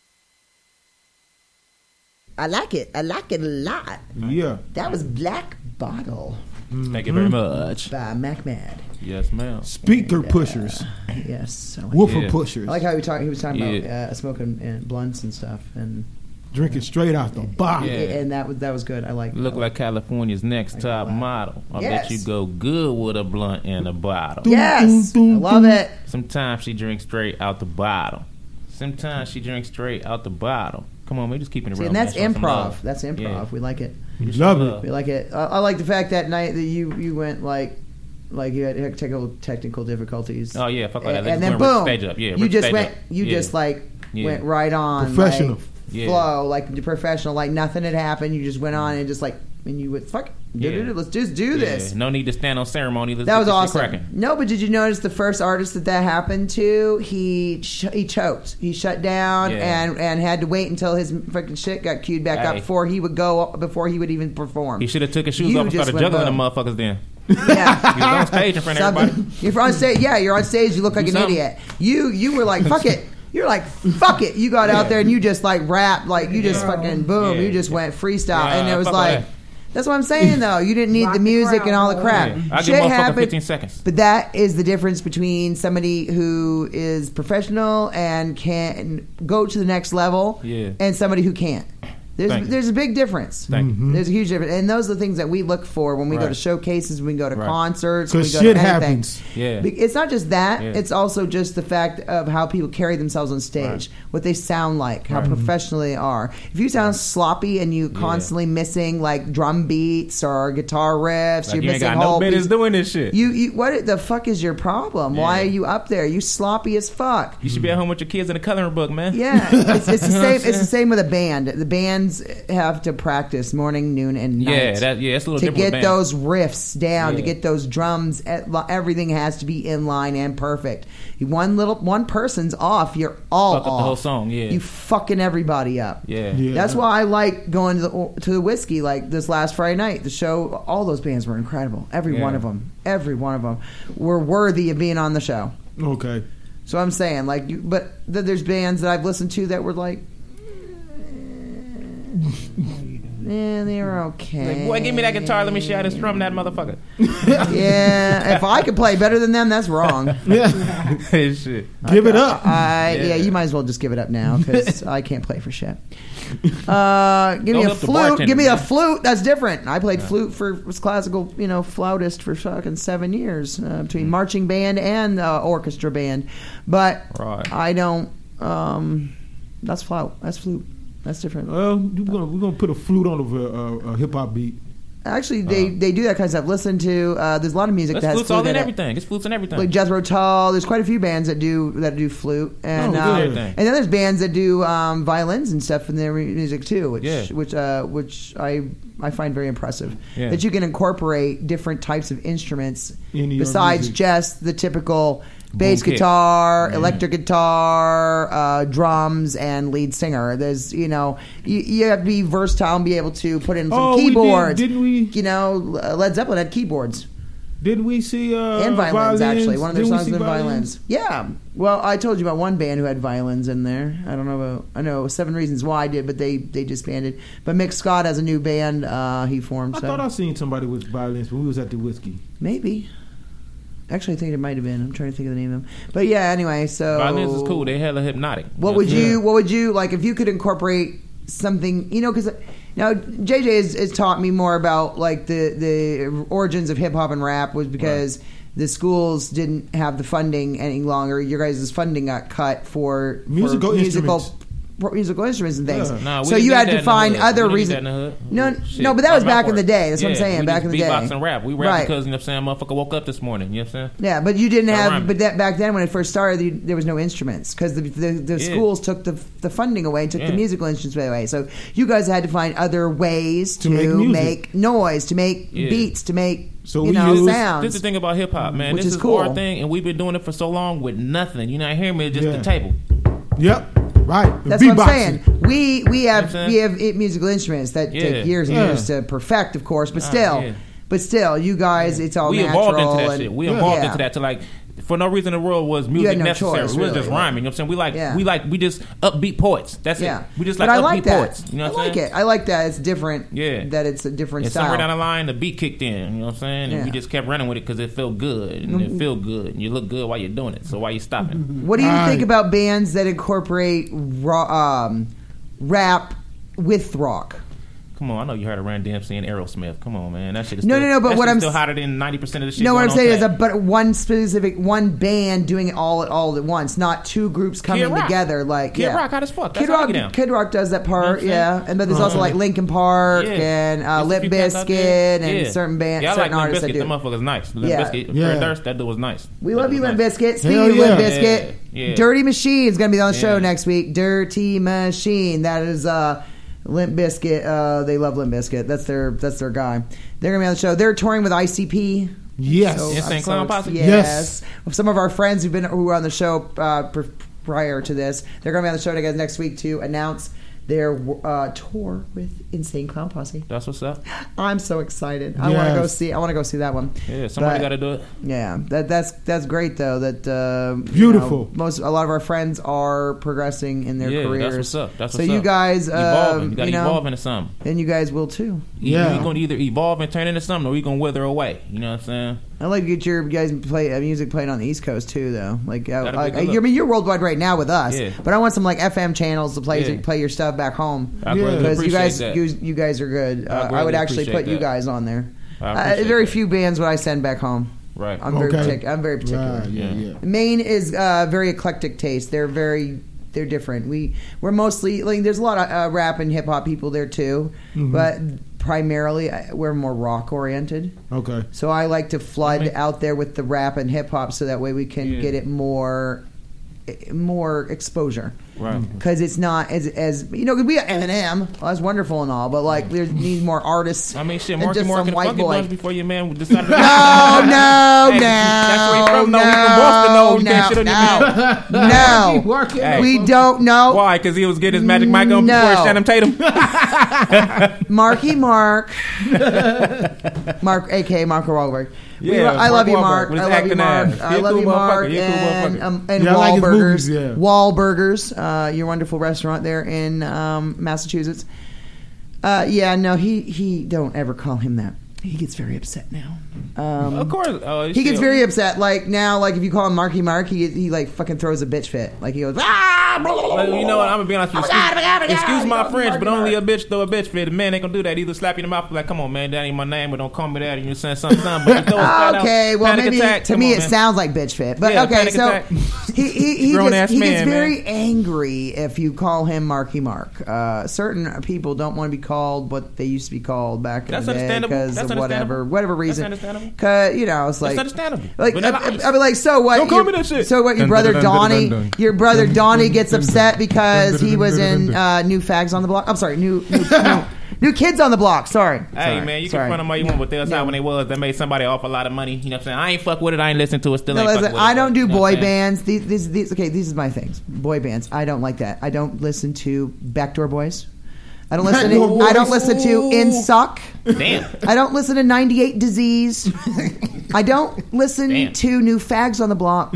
I like it. I like it a lot. Yeah. That was Black Bottle. Mm-hmm. Thank you very much. By Mac Mad. Yes, ma'am. Speaker and, uh, pushers. Yes. I like Woofer yeah. pushers. I like how he, talk, he was talking yeah. about uh, smoking and blunts and stuff. and Drinking straight out the bottle. Yeah. And that was that was good. I like Look that. like California's next Like top a lot. model. I Yes. bet you go good with a blunt and a bottle. Yes. I love it. Sometimes she drinks straight out the bottle. Sometimes she drinks straight out the bottle. Come on, we're just keeping it See, real. and that's man. Show some improv. love. That's improv. Yeah. We like it. We just Love show it. love. We like it. I, I like the fact that night that you you went like like you had technical technical difficulties. Oh yeah, fuck all that. and, Let's and then go and rip the boom, stage up. Yeah, you rip the just stage went. up. You Yeah. just like Yeah. went right on. Professional. like, Yeah. flow, like professional, like nothing had happened. You just went on and just like, and you would fuck. Yeah. Let's just do Yeah. this. No need to stand on ceremony. Let's That get was this shit awesome. cracking. No, but did you notice the first artist that that happened to? He sh- he choked. He shut down Yeah. and and had to wait until his freaking shit got queued back up Hey. before he would go before he would even perform. He should have took his shoes You off and just started went juggling boom. them motherfuckers then. Yeah. He was on stage in front of everybody. Something. You're on stage. Yeah, you're on stage. You look like Do an something. idiot. You you were like fuck it. You're like fuck it. You got out there and you just like rap like you just fucking boom. Yeah. You just went freestyle Yeah, and it was fuck all like. that. That's what I'm saying though. You didn't need Rock the the music crowd, and all the bro. crap. Yeah. I give Shit motherfucker happened. fifteen seconds. But that is the difference between somebody who is professional and can go to the next level Yeah. and somebody who can't. There's Thank you. there's a big difference. Thank you. There's a huge difference, and those are the things that we look for when we go Right. to showcases, when we go to Right. concerts, when we 'Cause go shit to anything. happens. Yeah. Be- It's not just that; Yeah. it's also just the fact of how people carry themselves on stage, Right. what they sound like, how Right. professional they are. If you sound sloppy and you constantly missing like drum beats or guitar riffs, Like, you're you ain't missing got no whole business piece- doing this shit. You, you, what the fuck is your problem? Why are Yeah. you up there? You sloppy as fuck. You should be at home with your kids in a coloring book, man. Yeah, it's, it's the You know what same. I'm It's the saying? same with a band. The bands have to practice morning, noon, and night. Yeah, that yeah, it's a little to different. get with bands. those riffs down, to Yeah. get those drums, at- everything has to be in line and perfect. One little one person's off, you're all Fuck up off. the whole song, yeah. You fucking everybody up. Yeah. Yeah. That's why I like going to the to the whiskey like this last Friday night. The show, all those bands were incredible. Every Yeah. one of them, every one of them were worthy of being on the show. Okay. So I'm saying, like, you, but th- there's bands that I've listened to that were like, yeah, they were okay. Like, boy, give me that guitar. Let me shout and strum that motherfucker. Yeah, if I could play better than them, that's wrong. Yeah. Shit. Give it up. I, yeah. Yeah. you might as well just give it up now because I can't play for shit. Uh, give me Go a up to flute. bartender, Give me a man. flute. That's different. I played flute for was classical, you know, flautist for fucking seven years uh, between marching band and uh, orchestra band. But Right. I don't. Um, that's flute. That's flute. That's different. Well, we're gonna we're gonna put a flute on of a, a, a hip hop beat. Actually, they, they do that kind of stuff. Listen to uh, there's a lot of music Let's that has flutes flute all in in it. everything. It's flutes and everything. Like Jethro Tull, there's quite a few bands that do that do flute, and Oh, uh, good. and then there's bands that do um, violins and stuff in their music too, which Yeah. which uh, which I I find very impressive. Yeah. That you can incorporate different types of instruments In your besides music. just the typical bass Boom kit. guitar, electric guitar, uh, drums, and lead singer. There's you know you, you have to be versatile and be able to put in some Oh, we did- keyboards. didn't we? You know, Led Zeppelin had keyboards. Didn't we see uh, And violins, actually. One of their Didn't we songs see was violins. Yeah. Well, I told you about one band who had violins in there. I don't know about, I know Seven Reasons Why did, but they, they disbanded. But Mick Scott has a new band uh, he formed. I so. thought I seen somebody with violins when we was at the whiskey. Maybe. Actually, I think it might have been. I'm trying to think of the name of them. But yeah, anyway, so. Violins is cool. They hella hypnotic. What know would I'm saying? you, what would you, like, if you could incorporate something, you know, because now J J has, has taught me more about, like, the, the origins of hip hop and rap was because Right. the schools didn't have the funding any longer. Your guys' funding got cut for, Musical for musical instruments. for musical instruments and things. Yeah. Nah, we so didn't you need had that to in the find hood. other We didn't need reasons. that in the hood. No, Shit. no, but that was Our back mouth in the work. day. That's what I'm Yeah, saying. we Back just in the day. beatbox and rap. We rap Right. because, you know what I'm saying, motherfucker woke up this morning. You know what I'm saying? Yeah, but you didn't That have. rhymed. But that, back then, when it first started, you, there was no instruments because the the, the Yeah. schools took the the funding away, took the Yeah. musical instruments away. So you guys had to find other ways to, To make music. make noise, to make Yeah. beats, to make So you we know use- sounds. This is the thing about hip hop, man. Which this is is, cool. our thing, and we've been doing it for so long with nothing. You're not hearing me, it's just Yeah. the table. Yep. Right. The That's what I'm beatboxing. saying. We we have You know what I'm we saying? have it, musical instruments that Yeah. take years and Yeah. years to perfect, of course. But Ah, still, yeah. but still, you guys, it's all we natural. evolved into that and, shit. We Yeah. evolved Yeah. into that to like, for no reason in the world was had music no necessary. choice, we was really. just rhyming. You know what I'm saying? We like, Yeah. we like, we just upbeat poets. That's Yeah, it. We just but like I upbeat like that. poets. You know what I I'm like saying? it. I like that. It's different. Yeah. that it's a different And style. somewhere down the line, the beat kicked in. You know what I'm saying? And Yeah. we just kept running with it because it felt good and it felt good and you look good while you're doing it. So why you stopping? What do you I- think about bands that incorporate raw, um, rap with rock? Come on, I know you heard of Run D M C and Aerosmith. Come on, man, that shit is No, still, no, no, but that what shit's I'm still s- hotter than ninety percent of the shit. No, what going I'm on saying is, today. a, but one specific one band doing it all all at once, not two groups coming Rock. together. Like Kid yeah. Rock hot as fuck. That's Kid how I Rock, get down. Kid Rock does that You know what part, I'm saying? yeah. And but there's also Uh-huh. like Linkin Park Yeah. and uh, There's a Lip few cats out there. Bizkit and Yeah. certain bands, Yeah, I certain like Limp artists that Bizkit. The do. motherfucker's nice. Limp Yeah. Bizkit, Yeah. Fred Durst, that dude was nice. We That love dude you, was Limp nice. Bizkit. Speaking Hell of Limp yeah. Bizkit, Yeah, yeah. Dirty Machine is going to be on the show Yeah. next week. Dirty Machine. That is uh, Limp Bizkit. Uh, they love Limp Bizkit. That's their that's their guy. They're going to be on the show. They're touring with I C P. Yes. So Insane I'm Clown so- Posse? Yes. Some of our friends who've been who were on the show uh, pr- prior to this, they're going to be on the show together next week to announce their uh, tour with Insane Clown Posse. That's what's up. I'm so excited. I want to go Yes. see. I want to go see that one. Yeah, somebody But- got to do it. Yeah, that that's that's great though. That uh, you Beautiful. know, most a lot of our friends are progressing in their Yeah, careers. that's what's up. That's so what's you up. guys, um, Evolving. You got to you know, evolve into something. and you guys will too. Yeah. Yeah. You're going to either evolve and turn into something or you're going to wither away. You know what I'm saying? I like to get your guys play uh, music playing on the East Coast too, though. Like, uh, That'd be I, good I, look. I mean, you're worldwide right now with us, Yeah. but I want some like F M channels to play Yeah. to play your stuff back home. I greatly Because you appreciate guys, that. you, you guys are good. I Uh, I greatly would actually appreciate put you that. guys on there. I Uh, appreciate very that. few bands would I send back home. Right. I'm very Okay. particular. I'm very particular. Right, yeah, yeah. Maine is uh, very eclectic taste. They're very they're different. We we're mostly like there's a lot of uh, rap and hip hop people there too, Mhm. but primarily uh, we're more rock oriented. Okay. So I like to flood I mean- out there with the rap and hip hop so that way we can Yeah. get it more eh, more exposure. Right. Because it's not as as you know, 'cause we got Eminem. Well, that's wonderful and all, but like there need more artists. I mean, shit, than Marky just Mark some and the white Funky boy. Bunch before your man decided to... No, no, Hey, no, that's where he from, though. He from no, Boston, though. You no, can't shit on your no, Working. Hey. we don't know. Why? Because he was getting his Magic Mike on before No. Shannon Tatum. Marky Mark, Mark, aka Marco Wahlberg. We Yeah, lo- I love Mark you, Wahlberg Mark. with I his love you, acting Mark. ass. I He a love cool you, Mark. motherfucker. He a cool And, motherfucker. um, and Yeah, I like his Wahlburgers, movies, yeah. Wahlburgers, uh, your wonderful restaurant there in um, Massachusetts. Uh, yeah, no, he he. Don't ever call him that. He gets very upset now. Um, Of course. Uh, He gets very upset. Like now, like if you call him Marky Mark, he he like fucking throws a bitch fit. Like he goes, ah, blah, blah, blah, Well, you know what? I'm gonna be honest with you. Oh my God, oh my God, oh my Excuse, excuse God. my He French, goes, but Marky only a Mark. bitch throw a bitch fit. The man ain't gonna do that. Either slap you in the mouth, like, come on, man, that ain't my name, but don't call me that. And you saying something, something. But you throw a flat out, Okay, well panic maybe attack. to Come me on, it man. sounds like bitch fit, but Yeah, okay. panic So attack. he he, he Grown gets, ass he gets man, very angry if you call him Marky Mark. Uh, certain people don't want to be called what they used to be called back in That's the day understandable. because That's of whatever understandable. whatever That's reason. understandable. Cause you know it's like That's understandable. Like But I, never I, ice. I mean, like so what? Don't call your- me that shit. So what? Your Dun, brother dun, dun, dun, Donnie, dun, dun. your brother Dun, Donnie dun, gets dun, upset dun, because dun, he dun, was dun, in dun, uh, New Fags on the Block. I'm sorry, new new, new, new Kids on the Block. Sorry. Hey Sorry. man, you Sorry. can front them all you want, but they'll Yeah. how when they was that made somebody off a lot of money. You know what I'm saying? I ain't fuck with it. I ain't listen to it. Still No, ain't listen, fuck with it. I don't do You know what boy I'm saying? bands. These, these, these, okay, these are my things. Boy bands. I don't like that. I don't listen to Backdoor Boys. I don't listen. Backdoor To, I don't Boys. listen to In Suck. Damn. I don't listen to ninety-eight Disease. I don't listen Damn. to New Fags on the Block.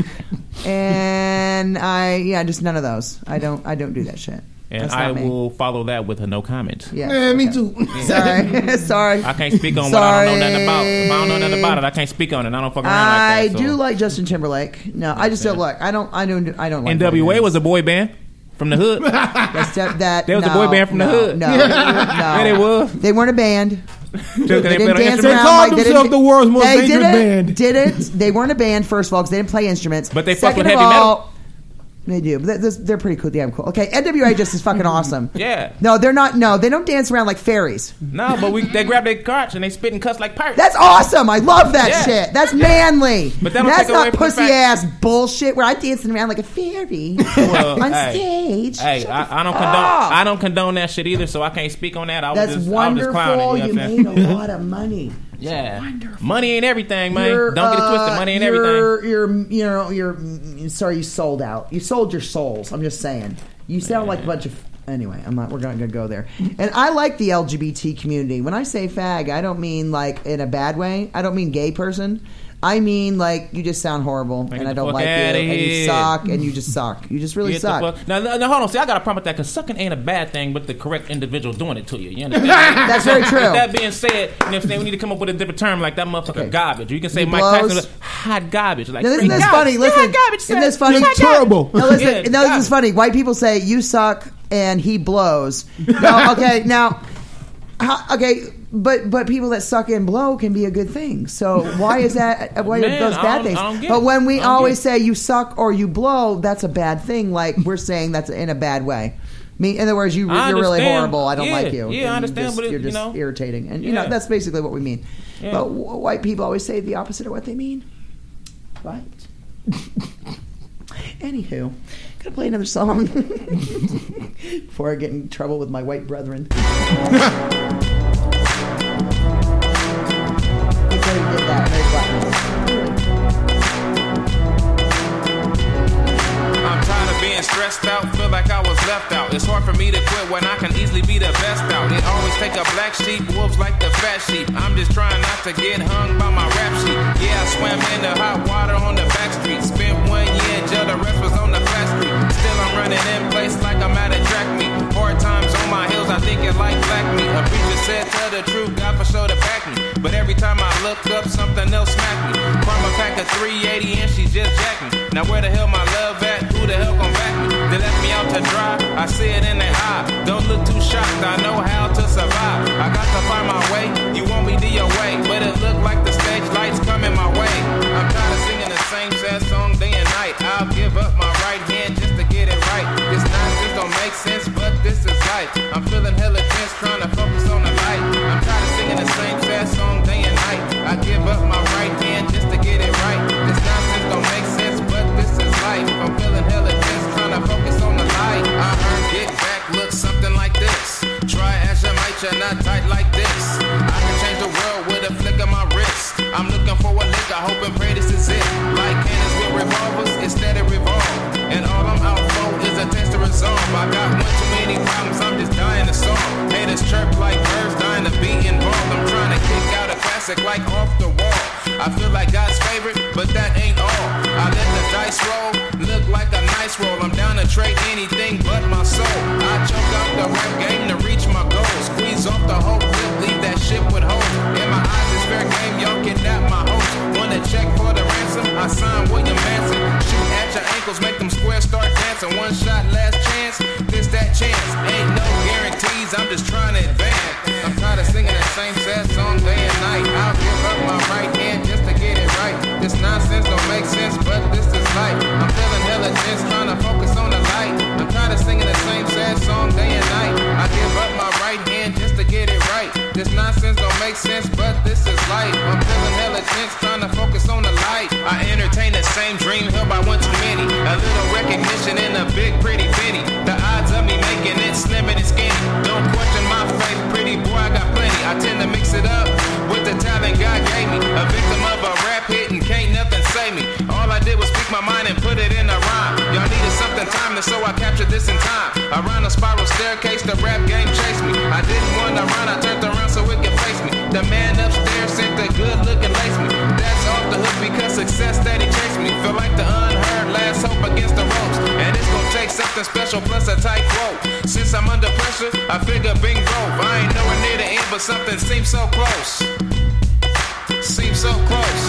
And I, yeah, just none of those. I don't. I don't do that shit. And That's I not me. will follow that with a no comment. Yeah. Man, me okay. too. Sorry. Sorry. I can't speak on what I don't know nothing about. If I don't know nothing about it, I can't speak on it. I don't fuck around I like that. So. do like Justin Timberlake. No, I just don't like. I don't. I don't. I don't like. N W boy A bands. was a boy band from the hood. That's that. that They was a no, boy band from the no, hood. No, no, Yeah, they was. They weren't a band. Just 'cause They they didn't played an dance instrument. They around called like they themselves didn't- the world's most they dangerous didn't, band. Didn't they weren't a band first of all because they didn't play instruments. But they fuck Second with of heavy metal. all, They do. But they're, they're pretty cool. Damn cool. Okay, N W A just is fucking awesome. Yeah. No, they're not. No, they don't dance around like fairies. No, but we they grab their crotch and they spit and cuss like pirates. That's awesome. I love that Yeah. shit. That's manly. But that don't That's take away not from the pussy fact- ass bullshit where I'm dancing around like a fairy Well, on hey, stage. Hey, Shut I, the I don't fuck condone. up. I don't condone that shit either, so I can't speak on that. I was That's just, I was just wonderful. clowning. You You know what I'm made saying? a lot of money. Yeah, money ain't everything, man. You're, don't get it twisted. uh, Money ain't you're, everything. You're, you know, you're. Sorry, you sold out. You sold your souls. I'm just saying. You sound like a bunch of. Anyway, I'm not. We're not going to go there. And I like the L G B T community. When I say fag, I don't mean like in a bad way. I don't mean gay person. I mean like you just sound horrible, Get and I the don't fuck like you, outta and you here. suck, and you just suck. You just really Get the suck. fuck- Now, now, now, hold on. See, I got a problem with that because sucking ain't a bad thing, but the correct individual doing it to you. You understand? That's very true. With that being said, you know what I'm saying? We need to come up with a different term like that motherfucker Okay. garbage. You can say He Mike blows. Tyson, like, hot garbage. Like, Now, isn't straight this garbage. funny? You Listen, hot garbage, isn't son. this funny? You hot Terrible. Now listen, Yeah, now this garbage. is funny. White people say you suck and he blows. No, okay, now, how, okay, but but people that suck and blow can be a good thing. So why is that? Why Man, are those I bad don't- things? I don't get But it. when we I don't always get say you suck or you blow, that's a bad thing. Like we're saying that's in a bad way. Me, in other words, you, I you're really understand. horrible. I don't Yeah, like you. yeah, I And understand, You're just, but it- you're you just know. irritating, and you Yeah. know that's basically what we mean. Yeah. But w- white people always say the opposite of what they mean. Right. Anywho, gonna play another song before I get in trouble with my white brethren. I already did that. Very black. I'm tired of being stressed out, feel like I was left out. It's hard for me to quit when I can easily be the best out. It always take a black sheep, wolves like the fat sheep. I'm just trying not to get hung by my rap sheet. Yeah, I swam in the hot water on the back street. Spent one year in jail, the rest was on the flat street. Still I'm running in place like I'm at a track meet. Hard times on my heels, I think it like black meat. A preacher said tell the truth, God for sure to back me. But every time I look up, something else smack me. like a three eighty and she just jacked me. Now where the hell my love at? Who the hell gon' back me? They left me out to dry, I see it in their eye. Don't look too shocked, I know how to survive. I got to find my way, you want me to your way, but it look like the stage lights coming my way. I'm tired of singing the same sad song day and night. I'll give up my right hand just to get it right. This nonsense don't make sense, but this is life. I'm feeling hella tense, trying to focus on the light. I'm tired of singing the same sad song day and night. I give up my right hand just to get it right. This nonsense don't make sense, but this is life. I'm feeling hella tense, trying to focus on the light. I heard get back looks something like this. Try as you might, you're not tight like this. I can change the world with a flick of my wrist. I'm looking for a lick, I hope and pray this is it. Like cannons with revolvers, instead of revolve. And all I'm out for is a test to resolve. I got one too many problems, I'm just dying to solve. Haters chirp like birds, dying to be involved. I'm trying to kick out a classic like Off the Wall. I feel like God's favorite, but that ain't all. I let the dice roll, look like a nice roll. I'm down to trade anything but my soul. I choke out the rap game to reach my goals. Squeeze off the whole clip, leave that shit with hope. In my eyes, it's fair game, y'all kidnap my hopes. Wanna check for the ransom? I signed William Manson. Shoot at your ankles, make them squares start dancing. One shot, last chance, this that chance. Ain't no guarantees, I'm just trying to advance. I'm tired of singing that same sad song day and night. I'll give up my right hand just to get it right. This nonsense don't make sense, but this is life. I'm feeling hella tense, trying to focus on the light. I'm tired of singing the same sad song day and night. I give up my right hand just to get it right. This nonsense don't make sense, but this is life. I'm feeling hella tense, trying to focus on the light. I entertain the same dream held by one too many. A little recognition in a big pretty penny. The odds of me making it slim and skinny. Don't question my faith, pretty boy, I got plenty. I tend to mix it up with the talent God gave me. A victim of a rap hit and can't nothing save me. All I did was speak my mind and put it in a rhyme. Y'all needed something timeless, so I captured this in time. Around a spiral staircase, the rap game chased me. I didn't want to run, I turned around so it could face me. The man upstairs sent the good look and lace me. That's off the hook because success that he chased me. Feel like the unheard last hope against the ropes. And it's gonna take something special plus a tight quote. Since I'm under pressure, I figure being broke. I ain't nowhere near the end, but something seems so close. Seems so close.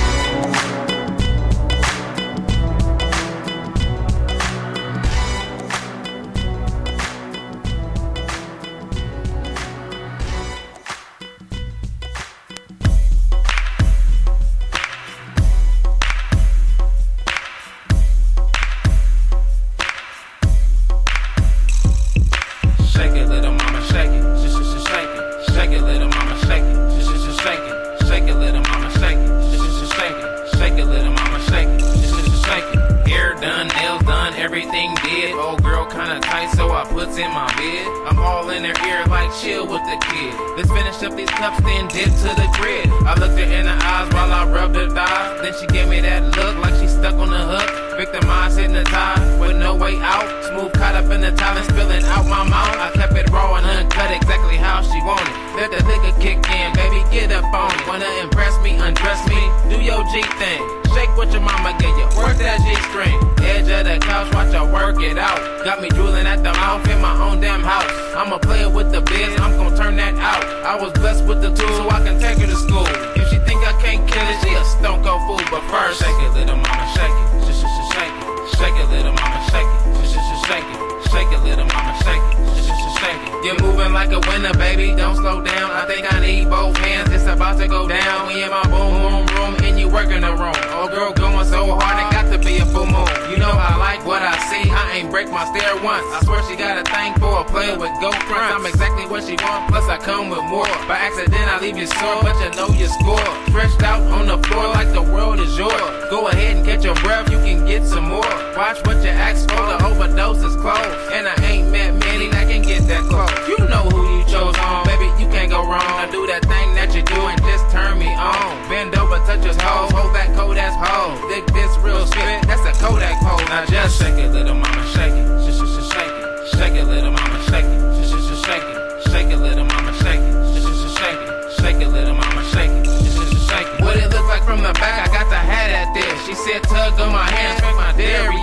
Shake it, little mama, shake it. Sh sh sh shake it. Shake it, little mama, shake it. Sh sh sh shake it. Shake it, little mama, shake it. Sh sh sh shake it. Shake it, little mama, shake it. Sh sh sh shake it. Hair done, nails done, everything did. Old girl kinda tight, so I puts in my bed. I'm all in her ear like chill with the kid. Let's finish up these cups, then dip to the grid. I looked her in the eyes while I rubbed her thighs. Then she gave me that look like she stuck on the hook. Victimized, hypnotized, with no way out. Smooth caught up in the tile and spilling out my mouth. I kept it raw and uncut exactly how she wanted. Let the liquor kick in, baby, get up on it. Wanna impress me, undress me, do your G thing. Shake what your mama gave you, work that G-string. Edge of the couch, watch her work it out. Got me drooling at the mouth in my own damn house. I'm a player with the biz, I'm gon' turn that out. I was blessed with the tools so I can take her to school. If she think I can't kill it, she a stone cold fool. But first, shake it, little mama, shake it. Sh sh sh shake it. Shake it, little mama, shake it. Sh sh sh shake it. Shake it, little mama, shake it. Sh sh sh shake it. You're moving like a winner, baby. Don't slow down. I think I need both hands. It's about to go down. We in my boom boom room and you working the room. Oh girl, going so hard, it got to be a full moon. You know I like what I see. I ain't break my stare once. I swear she got a thing for a player with gold fronts. I'm exactly what she want. Plus I come with more. By accident I leave you sore, but you know you score. Stretched out on the floor like the world is yours. Go ahead and catch your breath. You can get some more. Watch what you ask for. The overdose is close, and I ain't met many that can get that close. You know who you chose on, baby. You can't go wrong. I do that thing that you do and just turn me on. Bend over, touch your toes, hold that cold ass pole. Dig this real spit, that's a Kodak pole. Now just shake it, little mama, shake it. Sh sh sh shake it. Shake it, little mama, shake it. Sh sh sh shake it. Shake it, little mama, shake it. Sh sh sh shake it. Shake it, little mama, shake it. Sh sh sh shake it. What it look like from the back? I got the hat at this. She said tug on my hand, make my dairy yet.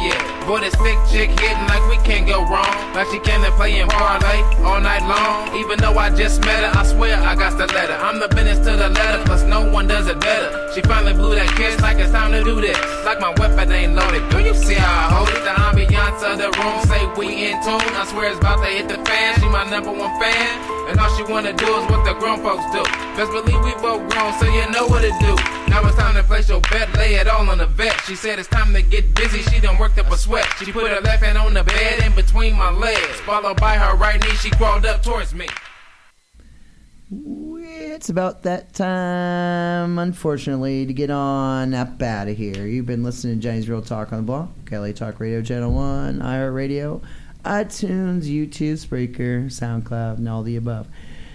Boy, this thick chick hitting like we can't go wrong. Like she came to play in parlay all night long. Even though I just met her, I swear I got the letter. I'm the business to the letter, plus no one does it better. She finally blew that kiss like it's time to do this. Like my weapon ain't loaded. Do you see how I hold it? The ambiance of the room say we in tune. I swear it's about to hit the fan. She my number one fan. And all she wanna do is what the grown folks do. Best believe we both grown, so you know what to do. Now it's time to place your bet, lay it all on the vet. She said it's time to get busy, she done worked up a sweat. She put her left hand on the bed in between my legs. Followed by her right knee, she crawled up towards me. It's about that time, unfortunately, to get on up out of here. You've been listening to Jenny's Real Talk on the Block, L A Talk Radio Channel one, iHeartRadio, iTunes, YouTube, Spreaker, SoundCloud, and all the above.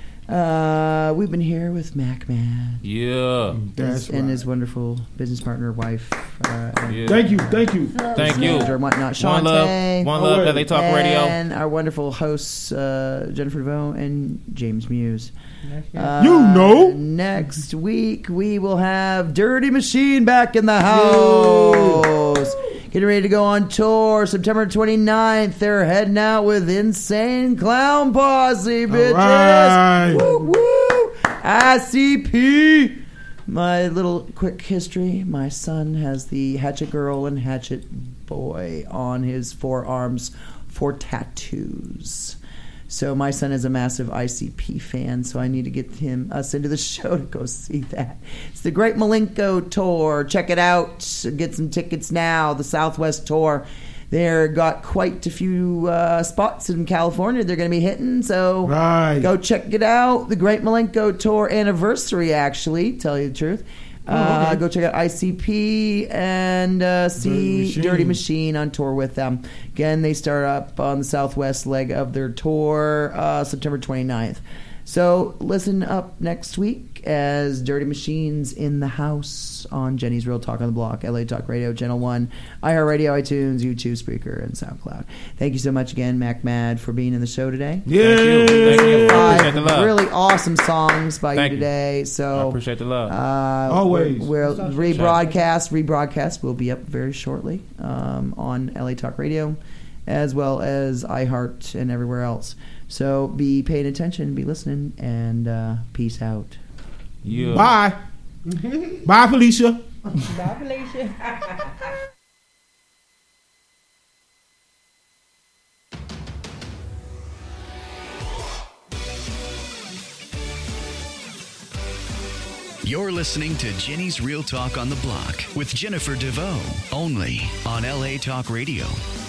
Uh, we've been here with Mac Man. Yeah. That's and right. his wonderful business partner, wife. Uh, yeah. Thank you, thank you. Thank you. Or whatnot, Shantae. One love, one love, L A Talk Radio. And our wonderful hosts, uh, Jennifer DeVoe and James Muse. Uh, you know. Next week, we will have Dirty Machine back in the house. Getting ready to go on tour September twenty-ninth. They're heading out with Insane Clown Posse, bitches. Right. Woo, woo. I C P. My little quick history. My son has the Hatchet Girl and Hatchet Boy on his forearms for tattoos. So my son is a massive I C P fan, so I need to get him us into the show to go see that. It's the Great Malenko Tour. Check it out. Get some tickets now. The Southwest Tour. They've got quite a few uh, spots in California they're going to be hitting, so right. Go check it out. The Great Malenko Tour anniversary, actually, tell you the truth. Uh, oh, okay. Go check out I C P and uh, see Dirty Machine. Dirty Machine on tour with them. Again, they start up on the Southwest leg of their tour uh, September twenty-ninth. So listen up next week as Dirty Machine's in the house on Jenny's Real Talk on the Block, L A Talk Radio, Channel one, iHeartRadio, iTunes, YouTube, Spreaker, and SoundCloud. Thank you so much again, Mac Mad, for being in the show today. Yeah. Thank you. Thank you. Five really awesome songs by Thank you today. So I appreciate the love. Uh, Always. We'll, we'll rebroadcast. Rebroadcast will be up very shortly um, on L A Talk Radio, as well as iHeart and everywhere else. So be paying attention, be listening, and uh, peace out. Yeah. Bye. Bye, Felicia. Bye, Felicia. You're listening to Jenny's Real Talk on the Block with Jennifer DeVoe, only on L A Talk Radio.